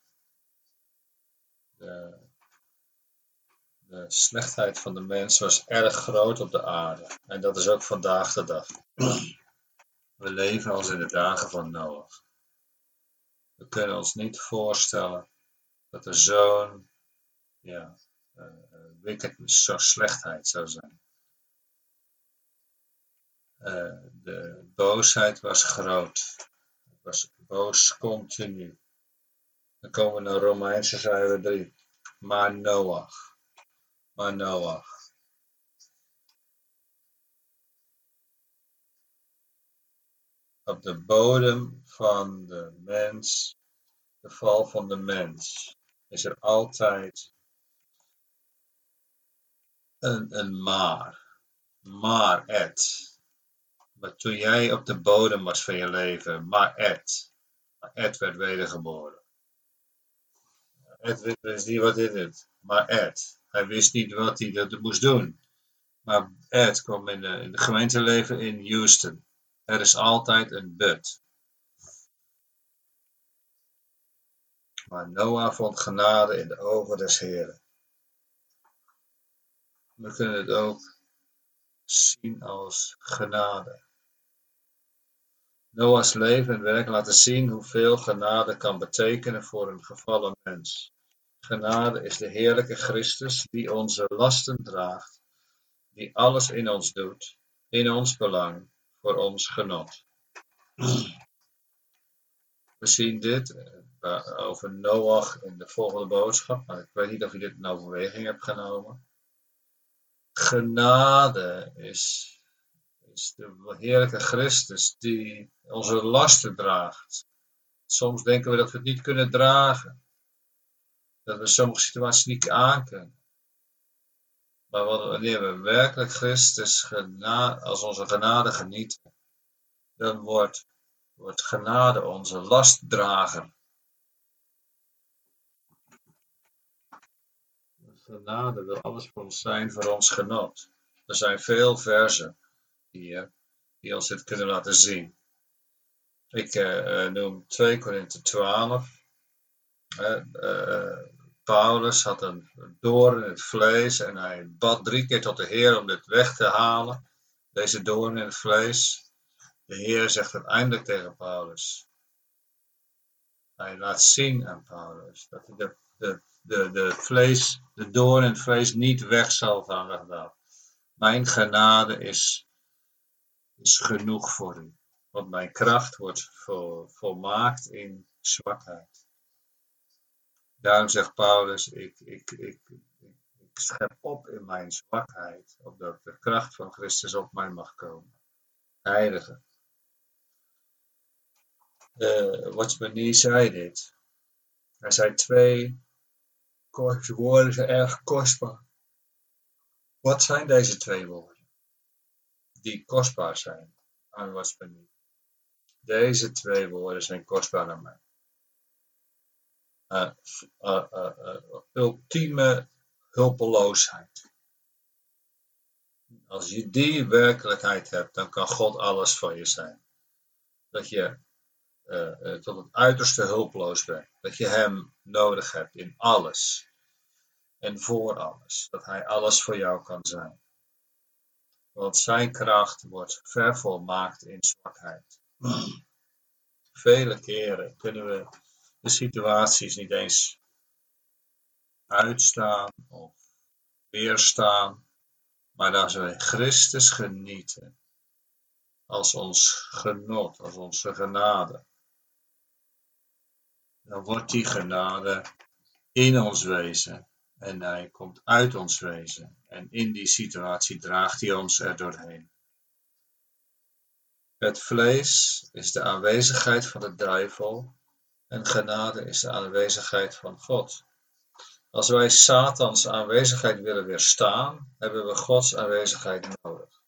De, de slechtheid van de mens was erg groot op de aarde. En dat is ook vandaag de dag. We leven als in de dagen van Noach. We kunnen ons niet voorstellen dat er zo'n ja, uh, wickedness, zo'n slechtheid zou zijn. Uh, de boosheid was groot. Het was boos continu. Dan komen we naar Romeinse schrijver drie. Maar Noach. Maar Noach. Op de bodem van de mens, de val van de mens, is er altijd een, een maar. Maar het. Maar toen jij op de bodem was van je leven, maar Ed. Maar Ed werd wedergeboren. Ed wist niet wat dit is, maar Ed. Hij wist niet wat hij dat moest doen. Maar Ed kwam in de, in de gemeenteleven in Houston. Er is altijd een but. Maar Noah vond genade in de ogen des Heren. We kunnen het ook zien als genade. Noah's leven en werk laten zien hoeveel genade kan betekenen voor een gevallen mens. Genade is de heerlijke Christus die onze lasten draagt, die alles in ons doet, in ons belang, voor ons genot. We zien dit over Noach in de volgende boodschap, maar ik weet niet of je dit in overweging hebt genomen. Genade is, is de heerlijke Christus die onze lasten draagt. Soms denken we dat we het niet kunnen dragen. Dat we sommige situaties niet aankunnen. Maar wanneer we werkelijk Christus genade, als onze genade genieten, dan wordt, wordt genade onze lastdrager. Genade wil alles voor ons zijn, voor ons genot. Er zijn veel versen hier die ons dit kunnen laten zien. Ik uh, noem twee Korinthe twaalf. Uh, uh, Paulus had een doorn in het vlees en hij bad drie keer tot de Heer om dit weg te halen. Deze doorn in het vlees. De Heer zegt uiteindelijk tegen Paulus. Hij laat zien aan Paulus dat hij de, de, de, de, vlees, de doorn in het vlees niet weg zal van wegdalen. Mijn genade is, is genoeg voor u. Want mijn kracht wordt vol, volmaakt in zwakheid. Daarom zegt Paulus, ik, ik, ik, ik, ik schep op in mijn zwakheid, opdat de kracht van Christus op mij mag komen. Heilige. Uh, Watchman Nee zei dit. Hij zei twee woorden zijn erg kostbaar. Wat zijn deze twee woorden die kostbaar zijn aan Watchman Nee? Deze twee woorden zijn kostbaar aan mij. Uh, uh, uh, uh, ultieme hulpeloosheid. Als je die werkelijkheid hebt, dan kan God alles voor je zijn. Dat je uh, uh, tot het uiterste hulpeloos bent. Dat je hem nodig hebt in alles. En voor alles. Dat hij alles voor jou kan zijn. Want zijn kracht wordt vervolmaakt in zwakheid. Vele keren kunnen we de situaties niet eens uitstaan of weerstaan. Maar als we Christus genieten, als ons genot, als onze genade, dan wordt die genade in ons wezen en hij komt uit ons wezen. En in die situatie draagt hij ons er doorheen. Het vlees is de aanwezigheid van de duivel en genade is de aanwezigheid van God. Als wij Satans aanwezigheid willen weerstaan, hebben we Gods aanwezigheid nodig.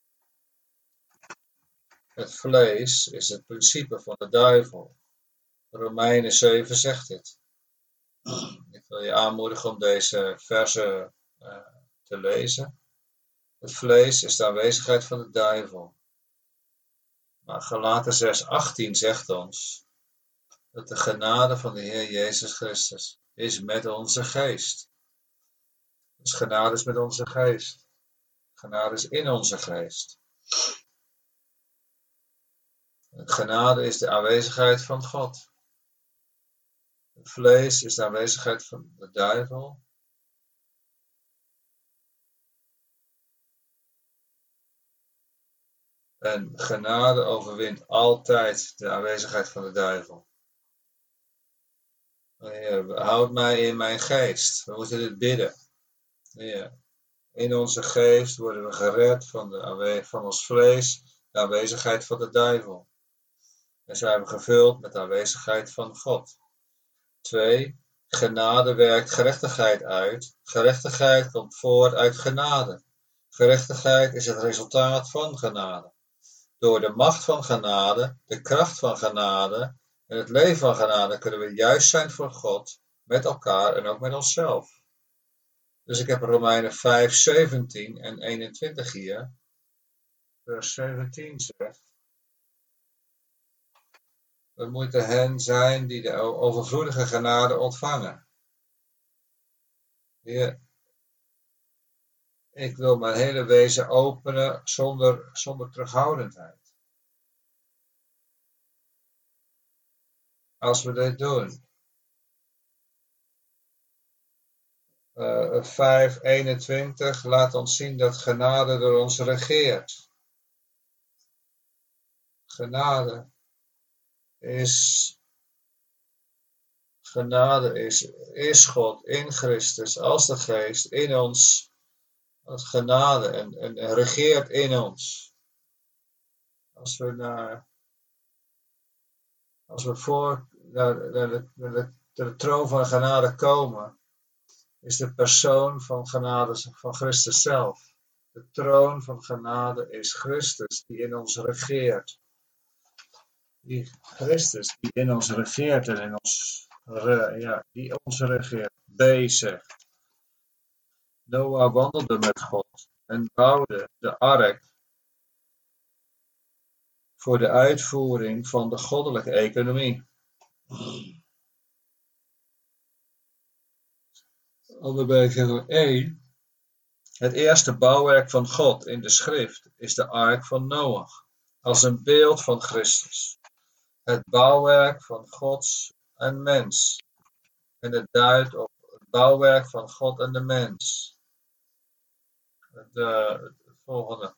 Het vlees is het principe van de duivel. Romeinen zeven zegt dit. Ik wil je aanmoedigen om deze verse uh, te lezen. Het vlees is de aanwezigheid van de duivel. Maar Galaten zes achttien zegt ons dat de genade van de Heer Jezus Christus is met onze geest. Dus genade is met onze geest. Genade is in onze geest. Genade is de aanwezigheid van God. Het vlees is de aanwezigheid van de duivel. En genade overwint altijd de aanwezigheid van de duivel. Heer, houd mij in mijn geest. We moeten dit bidden. Heer, in onze geest worden we gered van, de, van ons vlees, de aanwezigheid van de duivel. En zijn we gevuld met de aanwezigheid van God. Twee. Genade werkt gerechtigheid uit. Gerechtigheid komt voort uit genade. Gerechtigheid is het resultaat van genade. Door de macht van genade, de kracht van genade en het leven van genade kunnen we juist zijn voor God, met elkaar en ook met onszelf. Dus ik heb Romeinen vijf zeventien en eenentwintig hier. Vers zeventien zegt. We moeten hen zijn die de overvloedige genade ontvangen. Heer, ik wil mijn hele wezen openen zonder, zonder terughoudendheid. Als we dit doen. Uh, vijf eenentwintig laat ons zien dat genade door ons regeert. Genade is, genade is, is God in Christus als de Geest in ons, als genade en, en, en regeert in ons. Als we naar, als we voor naar, naar, de, naar de, de troon van genade komen, is de persoon van genade van Christus zelf. De troon van genade is Christus die in ons regeert. Die Christus die in ons regeert en in ons, ja, die ons regeert. B zegt. Noah wandelde met God en bouwde de ark voor de uitvoering van de goddelijke economie. Onderbij zeggen we één. Het eerste bouwwerk van God in de schrift is de ark van Noach, als een beeld van Christus. Het bouwwerk van God en mens. En het duidt op het bouwwerk van God en de mens. De, het volgende.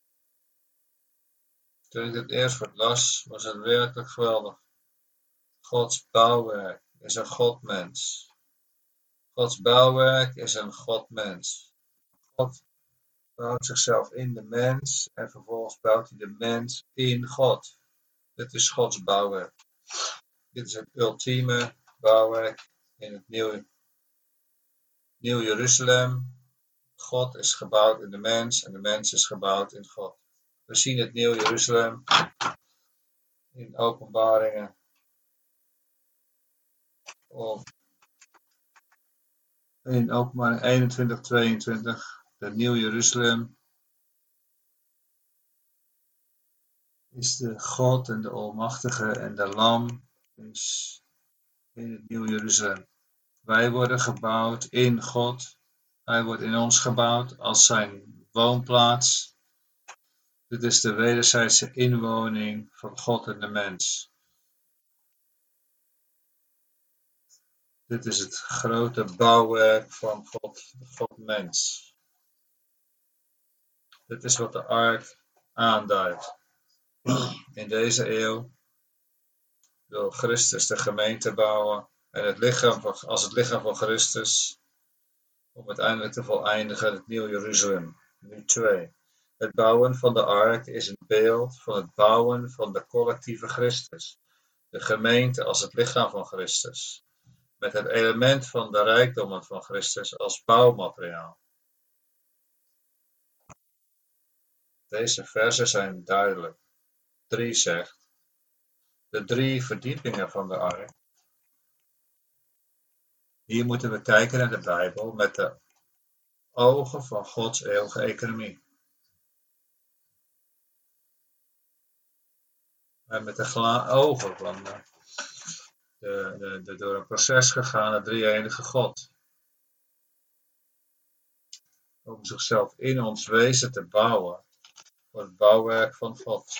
Toen ik het eerst voor het las, was het werkelijk geweldig. Gods bouwwerk is een God-mens. Gods bouwwerk is een God-mens. God bouwt zichzelf in de mens en vervolgens bouwt hij de mens in God. Dit is Gods bouwwerk. Dit is het ultieme bouwwerk in het Nieuw, Nieuw Jeruzalem. God is gebouwd in de mens en de mens is gebouwd in God. We zien het Nieuw Jeruzalem in Openbaringen op, in Openbaring eenentwintig, tweeëntwintig. De Nieuw Jeruzalem is de God en de Almachtige en de Lam is in het Nieuw Jeruzalem. Wij worden gebouwd in God. Hij wordt in ons gebouwd als zijn woonplaats. Dit is de wederzijdse inwoning van God en de mens. Dit is het grote bouwwerk van God, God-mens. Dit is wat de ark aanduidt. In deze eeuw wil Christus de gemeente bouwen en het lichaam van, als het lichaam van Christus om uiteindelijk te voleindigen het Nieuw Jeruzalem. Nu twee. Het bouwen van de ark is een beeld van het bouwen van de collectieve Christus. De gemeente als het lichaam van Christus. Met het element van de rijkdommen van Christus als bouwmateriaal. Deze versen zijn duidelijk. drie zegt, de drie verdiepingen van de ark. Hier moeten we kijken naar de Bijbel met de ogen van Gods eeuwige economie. En met de gla- ogen van de, de, de, de door een proces gegaane drie-enige God. Om zichzelf in ons wezen te bouwen voor het bouwwerk van God.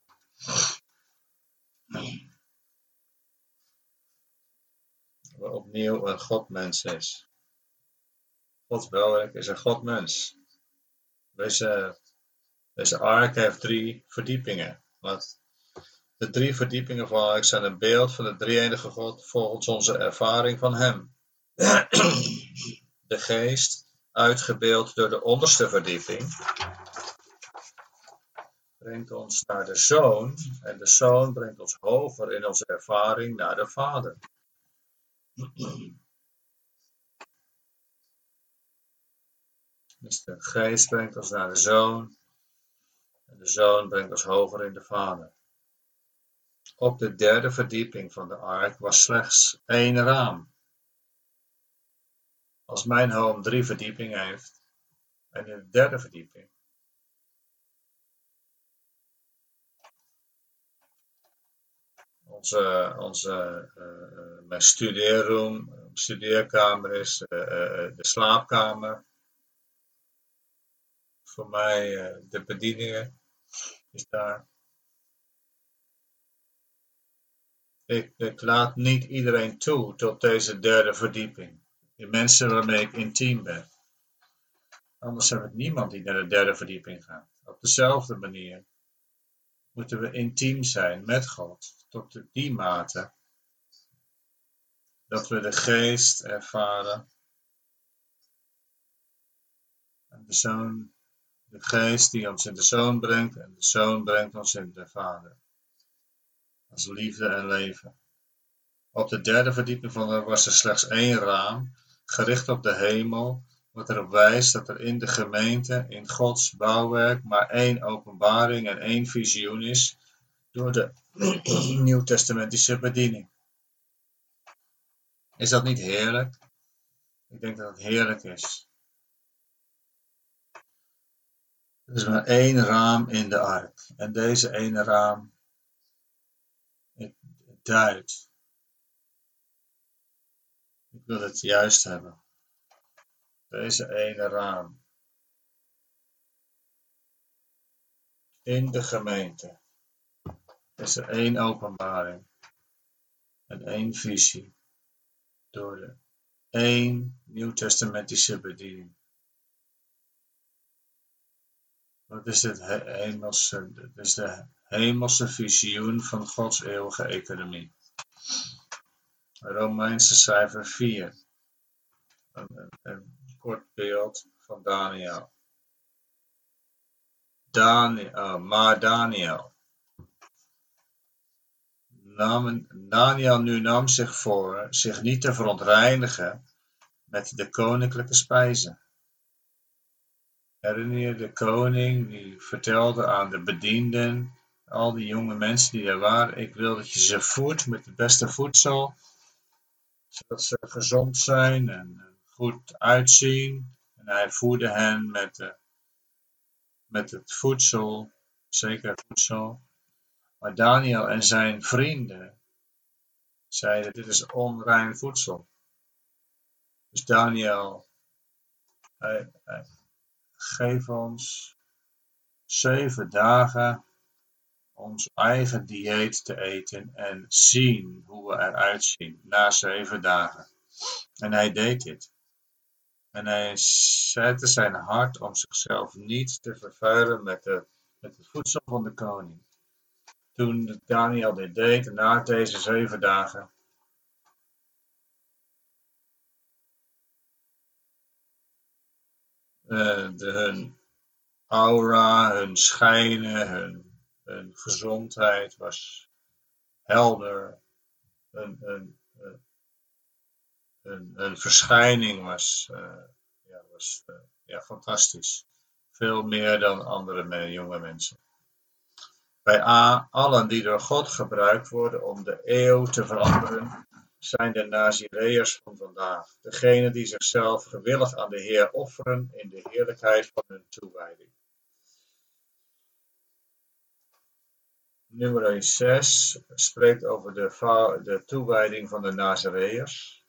Waar opnieuw een Godmens is. Gods bouwwerk is een Godmens. Deze, deze ark heeft drie verdiepingen. Want de drie verdiepingen van de ark zijn een beeld van de drie-enige God volgens onze ervaring van hem. De geest, uitgebeeld door de onderste verdieping, brengt ons naar de Zoon en de Zoon brengt ons hoger in onze ervaring naar de Vader. Dus de geest brengt ons naar de Zoon en de Zoon brengt ons hoger in de Vader. Op de derde verdieping van de ark was slechts één raam. Als mijn home drie verdiepingen heeft en in de derde verdieping Onze, onze uh, mijn studeerroom, studeerkamer is uh, uh, de slaapkamer. Voor mij uh, de bedieningen is daar. Ik, ik laat niet iedereen toe tot deze derde verdieping. Die mensen waarmee ik intiem ben. Anders heb ik niemand die naar de derde verdieping gaat. Op dezelfde manier moeten we intiem zijn met God. Tot die mate dat we de geest ervaren. En de Zoon, de geest die ons in de Zoon brengt. En de Zoon brengt ons in de Vader. Als liefde en leven. Op de derde verdieping van de was er slechts één raam. Gericht op de hemel. Wat erop wijst dat er in de gemeente, in Gods bouwwerk, maar één openbaring en één visioen is. Door de nieuwtestamentische bediening. Is dat niet heerlijk? Ik denk dat het heerlijk is. Er is maar één raam in de ark. En deze ene raam het duidt. Ik wil het juist hebben. Deze ene raam. In de gemeente is er één openbaring. En één visie. Door de één nieuwtestamentische bediening. Dat is, het hemelse, dat is de hemelse visioen van Gods eeuwige economie. Romeinse cijfer vier. Een, een, een kort beeld van Daniel. Daniel, oh, maar Daniel. nam, Daniel nu nam zich voor zich niet te verontreinigen met de koninklijke spijzen. Herinner je de koning die vertelde aan de bedienden, al die jonge mensen die er waren, ik wil dat je ze voedt met het beste voedsel, zodat ze gezond zijn en goed uitzien. En hij voedde hen met, de, met het voedsel, zeker het voedsel. Maar Daniel en zijn vrienden zeiden, dit is onrein voedsel. Dus Daniel, hij, hij, geef ons zeven dagen ons eigen dieet te eten en zien hoe we eruit zien na zeven dagen. En hij deed dit. En hij zette zijn hart om zichzelf niet te vervuilen met, de, met het voedsel van de koning. Toen Daniel dit deed, na deze zeven dagen, uh, de, hun aura, hun schijnen, hun, hun gezondheid was helder. Hun, hun, hun, hun, hun verschijning was, uh, ja, was uh, ja, fantastisch. Veel meer dan andere jonge mensen. Bij A, allen die door God gebruikt worden om de eeuw te veranderen, zijn de Nazireërs van vandaag. Degenen die zichzelf gewillig aan de Heer offeren in de heerlijkheid van hun toewijding. Nummer zes spreekt over de, de toewijding van de Nazireërs.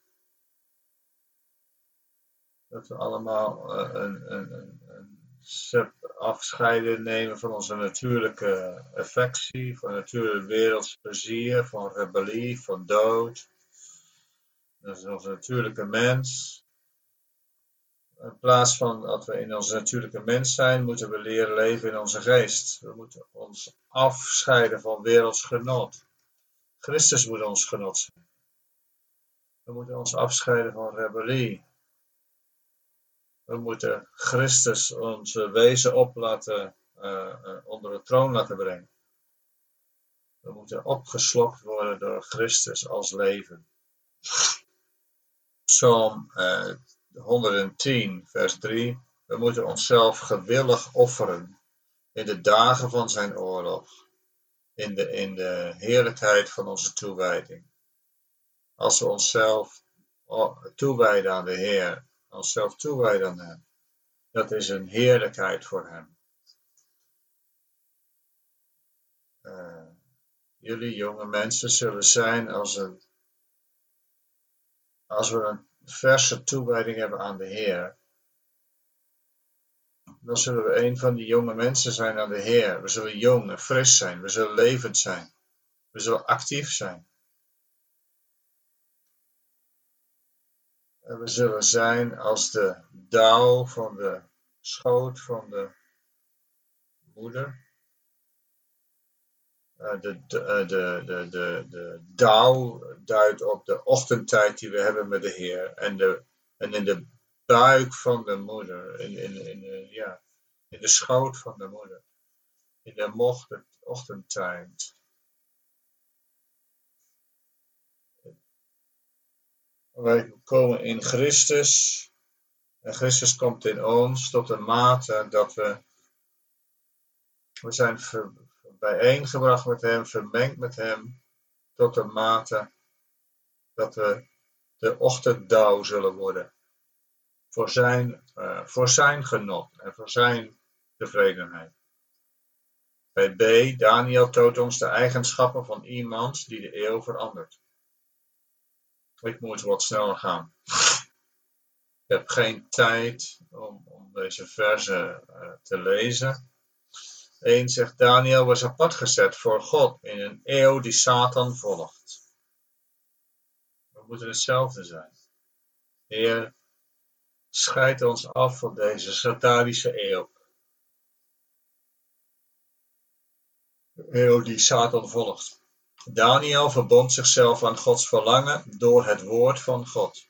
Dat we allemaal uh, een, een, een, een afscheiden nemen van onze natuurlijke affectie, van natuurlijk werelds plezier, van rebellie, van dood. Dat is onze natuurlijke mens. In plaats van dat we in onze natuurlijke mens zijn, moeten we leren leven in onze geest. We moeten ons afscheiden van werelds genot. Christus moet ons genot zijn. We moeten ons afscheiden van rebellie. We moeten Christus onze wezen op laten, uh, uh, onder de troon laten brengen. We moeten opgeslokt worden door Christus als leven. Psalm uh, honderdtien, vers drie. We moeten onszelf gewillig offeren in de dagen van zijn oorlog. In de, in de heerlijkheid van onze toewijding. Als we onszelf toewijden aan de Heer, onszelf toewijden aan hem, dat is een heerlijkheid voor hem. Uh, jullie jonge mensen zullen zijn als, een, als we een verse toewijding hebben aan de Heer. Dan zullen we een van die jonge mensen zijn aan de Heer. We zullen jong en fris zijn. We zullen levend zijn. We zullen actief zijn. En we zullen zijn als de dauw van de schoot van de moeder. Uh, de, de, de, de, de, de dauw duidt op de ochtendtijd die we hebben met de Heer. En, de, en in de buik van de moeder. In, in, in, in, ja, in de schoot van de moeder. In de mocht, ochtendtijd. Wij komen in Christus. En Christus komt in ons tot een mate dat we. We zijn ver, bijeengebracht met hem, vermengd met hem. Tot een mate dat we de ochtenddauw zullen worden. Voor zijn, uh, voor zijn genot en voor zijn tevredenheid. Bij B, Daniel toont ons de eigenschappen van iemand die de eeuw verandert. Ik moet wat sneller gaan. Ik heb geen tijd om, om deze versen uh, te lezen. Eén zegt, Daniel was apart gezet voor God in een eeuw die Satan volgt. We moeten hetzelfde zijn. Heer, scheid ons af van deze satanische eeuw. De eeuw die Satan volgt. Daniel verbond zichzelf aan Gods verlangen door het woord van God.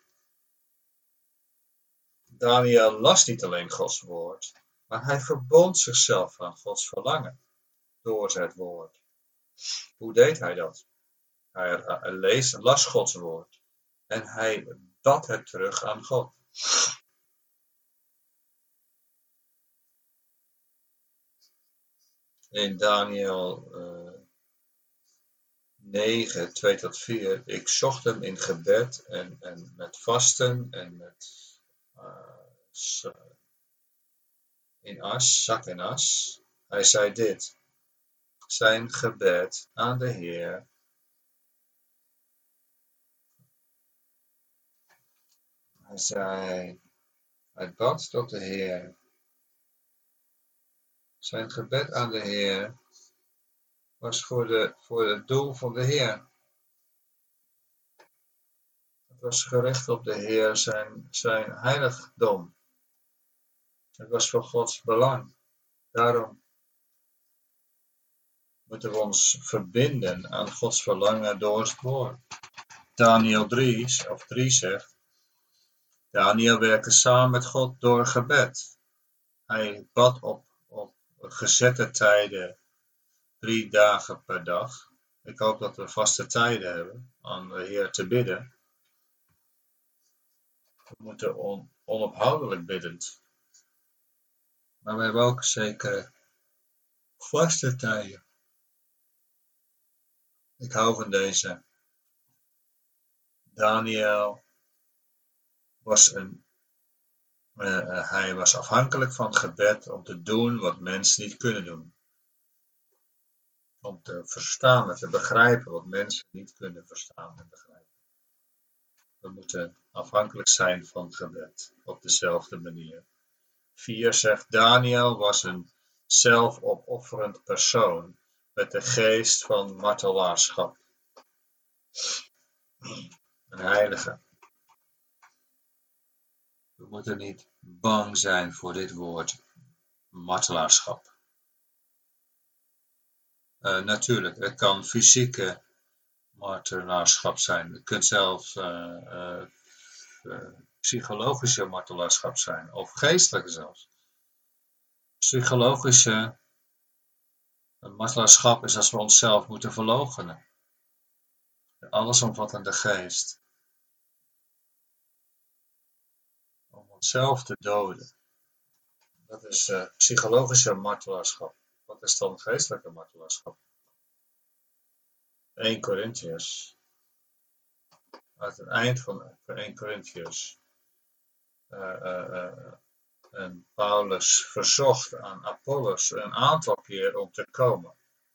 Daniel las niet alleen Gods woord, maar hij verbond zichzelf aan Gods verlangen door het woord. Hoe deed hij dat? Hij, hij leest, las Gods woord. En hij bad het terug aan God. In Daniel uh, negen, twee tot vier. Ik zocht hem in gebed en, en met vasten en met uh, in as, zak en as. Hij zei dit. Zijn gebed aan de Heer. Hij zei, hij bad tot de Heer. Zijn gebed aan de Heer was voor, de, voor het doel van de Heer. Het was gericht op de Heer, zijn, zijn heiligdom. Het was voor Gods belang. Daarom moeten we ons verbinden aan Gods verlangen door het woord. Daniel drie, of drie zegt, Daniel werkte samen met God door gebed. Hij bad op, op gezette tijden, drie dagen per dag. Ik hoop dat we vaste tijden hebben aan de Heer te bidden. We moeten on, onophoudelijk biddend. Maar we hebben ook zeker vaste tijden. Ik hou van deze. Daniel was een, uh, hij was afhankelijk van gebed om te doen wat mensen niet kunnen doen. Om te verstaan en te begrijpen wat mensen niet kunnen verstaan en begrijpen. We moeten afhankelijk zijn van het gebed op dezelfde manier. vier zegt, Daniel was een zelfopofferend persoon met de geest van martelaarschap. Een heilige. We moeten niet bang zijn voor dit woord, martelaarschap. Uh, natuurlijk, het kan fysieke martelaarschap zijn. Het kan zelfs uh, uh, uh, psychologische martelaarschap zijn, of geestelijke zelfs. Psychologische martelaarschap is als we onszelf moeten verloochenen. De allesomvattende geest. Om onszelf te doden. Dat is uh, psychologische martelaarschap. Wat is dan geestelijke martelaarschap? eerste Korintiërs. Uit het eind van eerste Korintiërs. Uh, uh, uh, en Paulus verzocht aan Apollos een aantal keer om te komen.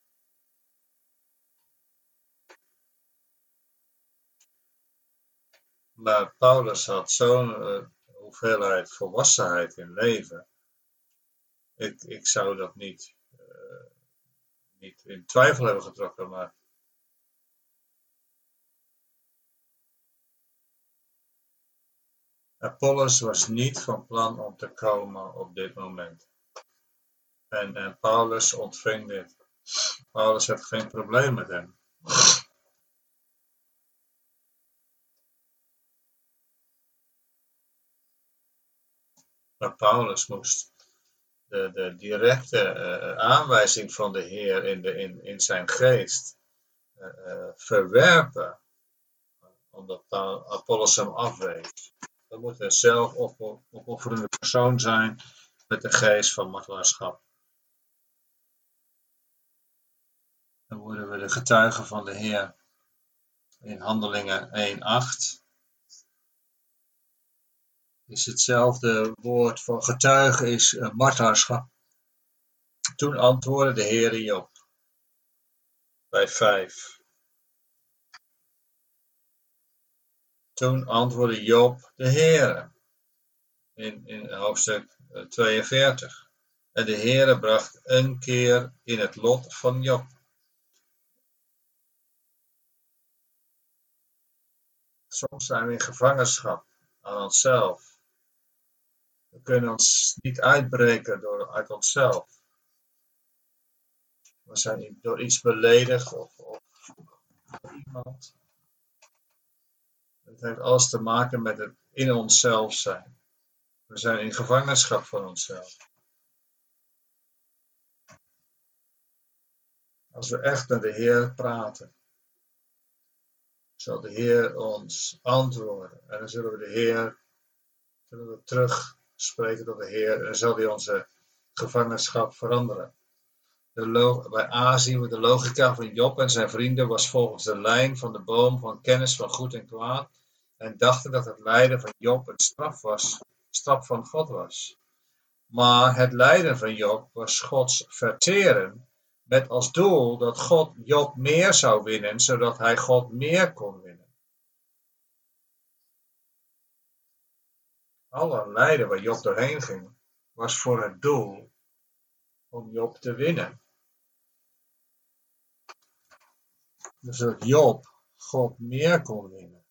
Maar Paulus had zo'n uh, hoeveelheid volwassenheid in leven. Ik, ik zou dat niet, uh, niet in twijfel hebben getrokken, maar Apollos was niet van plan om te komen op dit moment. En, en Paulus ontving dit. Paulus had geen probleem met hem. Maar Paulus moest de, de directe uh, aanwijzing van de Heer in, de, in, in zijn geest uh, uh, verwerpen. Omdat Apollos hem afwees. We moeten een zelfopofferende persoon zijn met de geest van martelaarschap. Dan worden we de getuigen van de Heer. In Handelingen één acht is hetzelfde woord voor getuigen is uh, martelaarschap. Toen antwoordde de Heer Job bij vijf. Toen antwoordde Job de Heer in, in hoofdstuk tweeënveertig. En de Heer bracht een keer in het lot van Job. Soms zijn we in gevangenschap aan onszelf. We kunnen ons niet uitbreken door, uit onszelf. We zijn door iets beledigd of, of iemand. Het heeft alles te maken met het in onszelf zijn. We zijn in gevangenschap van onszelf. Als we echt met de Heer praten. zal de Heer ons antwoorden. En dan zullen we de Heer, zullen we terug spreken tot de Heer. En dan zal hij onze gevangenschap veranderen. De log- bij A zien we de logica van Job en zijn vrienden was volgens de lijn van de boom van kennis van goed en kwaad. En dachten dat het lijden van Job een straf was, straf van God was. Maar het lijden van Job was Gods verteren, met als doel dat God Job meer zou winnen, zodat hij God meer kon winnen. Alle lijden waar Job doorheen ging, was voor het doel om Job te winnen. Dus dat Job God meer kon winnen.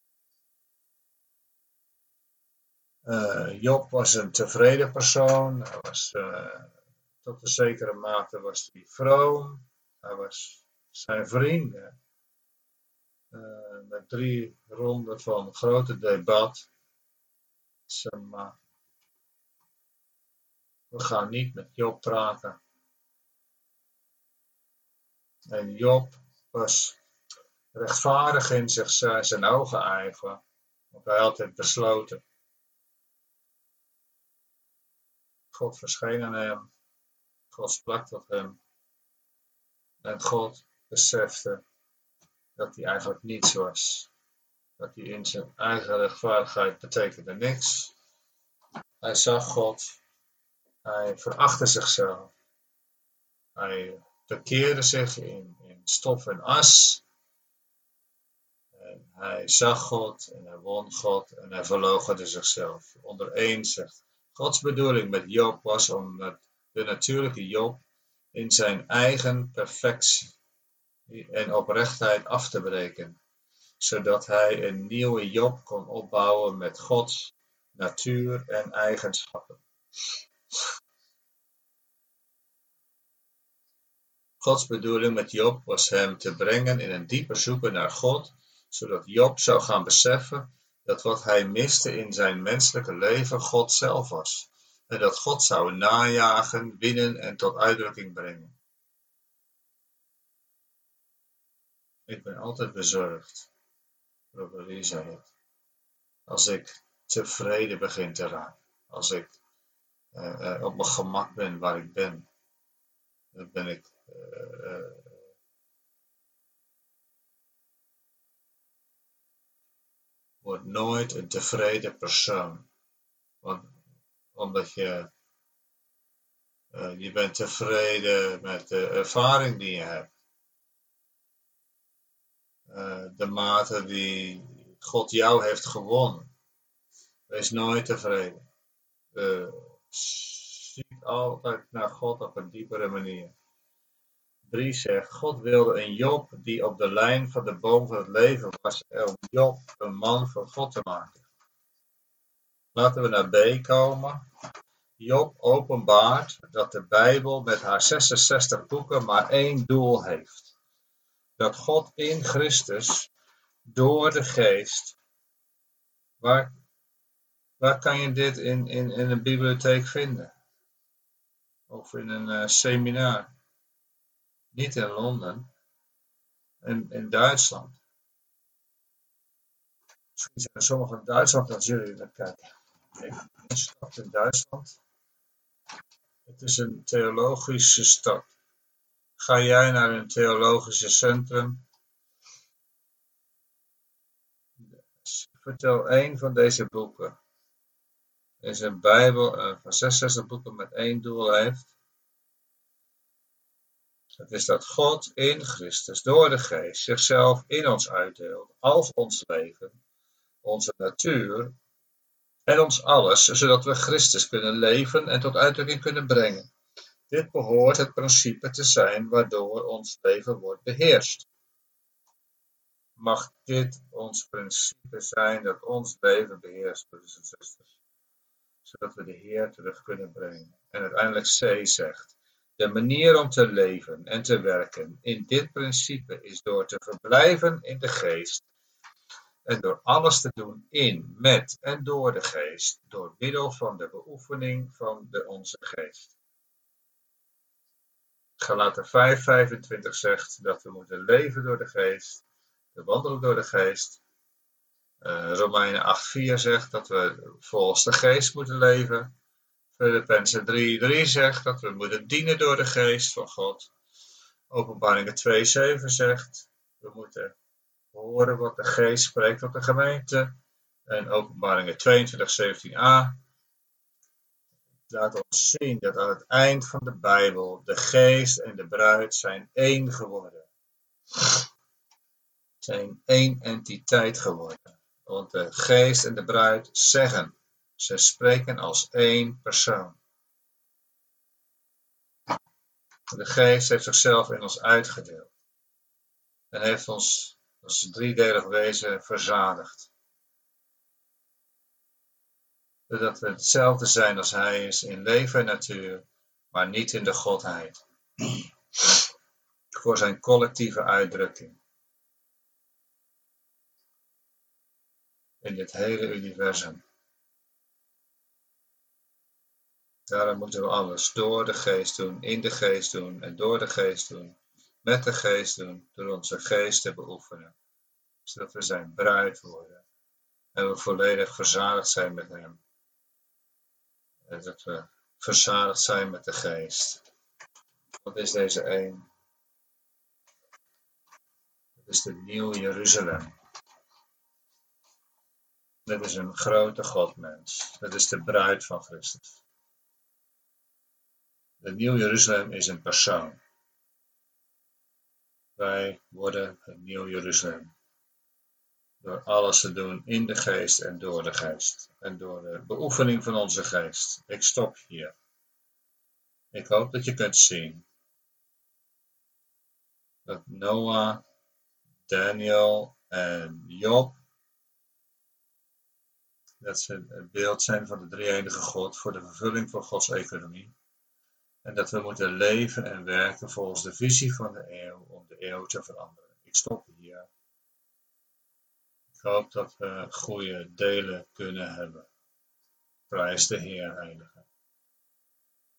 Uh, Job was een tevreden persoon. Hij was, uh, tot een zekere mate was hij vroom. Hij was zijn vrienden. Uh, met drie ronden van grote debat. Zeg maar, we gaan niet met Job praten. En Job was rechtvaardig in zich, zijn ogen eigen. Want hij had het besloten. God verscheen aan hem. God sprak tot hem. En God besefte dat hij eigenlijk niets was. Dat hij in zijn eigen rechtvaardigheid betekende niks. Hij zag God. Hij verachtte zichzelf. Hij bekeerde zich in, in stof en as. En hij zag God en hij won God en hij verloochende zichzelf. Onder één zegt Gods bedoeling met Job was om de natuurlijke Job in zijn eigen perfectie en oprechtheid af te breken, zodat hij een nieuwe Job kon opbouwen met Gods natuur en eigenschappen. Gods bedoeling met Job was hem te brengen in een dieper zoeken naar God, zodat Job zou gaan beseffen dat wat hij miste in zijn menselijke leven God zelf was, en dat God zou najagen, winnen en tot uitdrukking brengen. Ik ben altijd bezorgd, Robert Lee zei het, als ik tevreden begin te raken, als ik uh, uh, op mijn gemak ben waar ik ben, dan ben ik uh, uh, word nooit een tevreden persoon, want omdat je uh, je bent tevreden met de ervaring die je hebt, uh, de mate die God jou heeft gewonnen. Wees nooit tevreden. Uh, Zie altijd naar God op een diepere manier. drie zegt, God wilde een Job die op de lijn van de boom van het leven was, om Job een man van God te maken. Laten we naar B komen. Job openbaart dat de Bijbel met haar zesenzestig boeken maar één doel heeft. Dat God in Christus, door de geest, waar, waar kan je dit in, in, in een bibliotheek vinden? Of in een uh, seminar? Niet in Londen, in, in Duitsland. Misschien zijn er sommigen in Duitsland dat jullie naar kijken. Een stad in Duitsland. Het is een theologische stad. Ga jij naar een theologisch centrum? Vertel één van deze boeken. Er is een Bijbel uh, van zesenzestig boeken met één doel heeft. Het is dat God in Christus door de geest zichzelf in ons uitdeelt als ons leven, onze natuur en ons alles, zodat we Christus kunnen leven en tot uitdrukking kunnen brengen. Dit behoort het principe te zijn waardoor ons leven wordt beheerst. Mag dit ons principe zijn dat ons leven beheerst, broeders en zusters, zodat we de Heer terug kunnen brengen. En uiteindelijk C zegt, de manier om te leven en te werken in dit principe is door te verblijven in de geest en door alles te doen in, met en door de geest, door middel van de beoefening van de onze geest. Galaten vijf vijfentwintig zegt dat we moeten leven door de geest, We wandelen door de geest. Uh, Romeinen acht vier zegt dat we volgens de geest moeten leven. Filippenzen drie drie zegt dat we moeten dienen door de geest van God. Openbaringen twee zeven zegt, we moeten horen wat de geest spreekt tot de gemeente. En Openbaringen tweeëntwintig zeventien a laat ons zien dat aan het eind van de Bijbel de geest en de bruid zijn één geworden. Zijn één entiteit geworden. Want de geest en de bruid zeggen, ze spreken als één persoon. De geest heeft zichzelf in ons uitgedeeld. En heeft ons als driedelig wezen verzadigd. Zodat we hetzelfde zijn als hij is in leven en natuur, maar niet in de godheid. Voor zijn collectieve uitdrukking. In dit hele universum. Daarom moeten we alles door de geest doen, in de geest doen en door de geest doen. Met de geest doen, door onze geest te beoefenen. Zodat we zijn bruid worden. En we volledig verzadigd zijn met hem. En dat we verzadigd zijn met de geest. Wat is deze één? Dat is de Nieuw Jeruzalem. Dat is een grote Godmens. Dat is de bruid van Christus. De Nieuw Jeruzalem is een persoon. Wij worden het Nieuw Jeruzalem. Door alles te doen in de geest en door de geest. En door de beoefening van onze geest. Ik stop hier. Ik hoop dat je kunt zien dat Noah, Daniel en Job, dat ze het beeld zijn van de drie-enige God voor de vervulling van Gods economie. En dat we moeten leven en werken volgens de visie van de eeuw om de eeuw te veranderen. Ik stop hier. Ik hoop dat we goede delen kunnen hebben. Prijs de Heer, Heilige.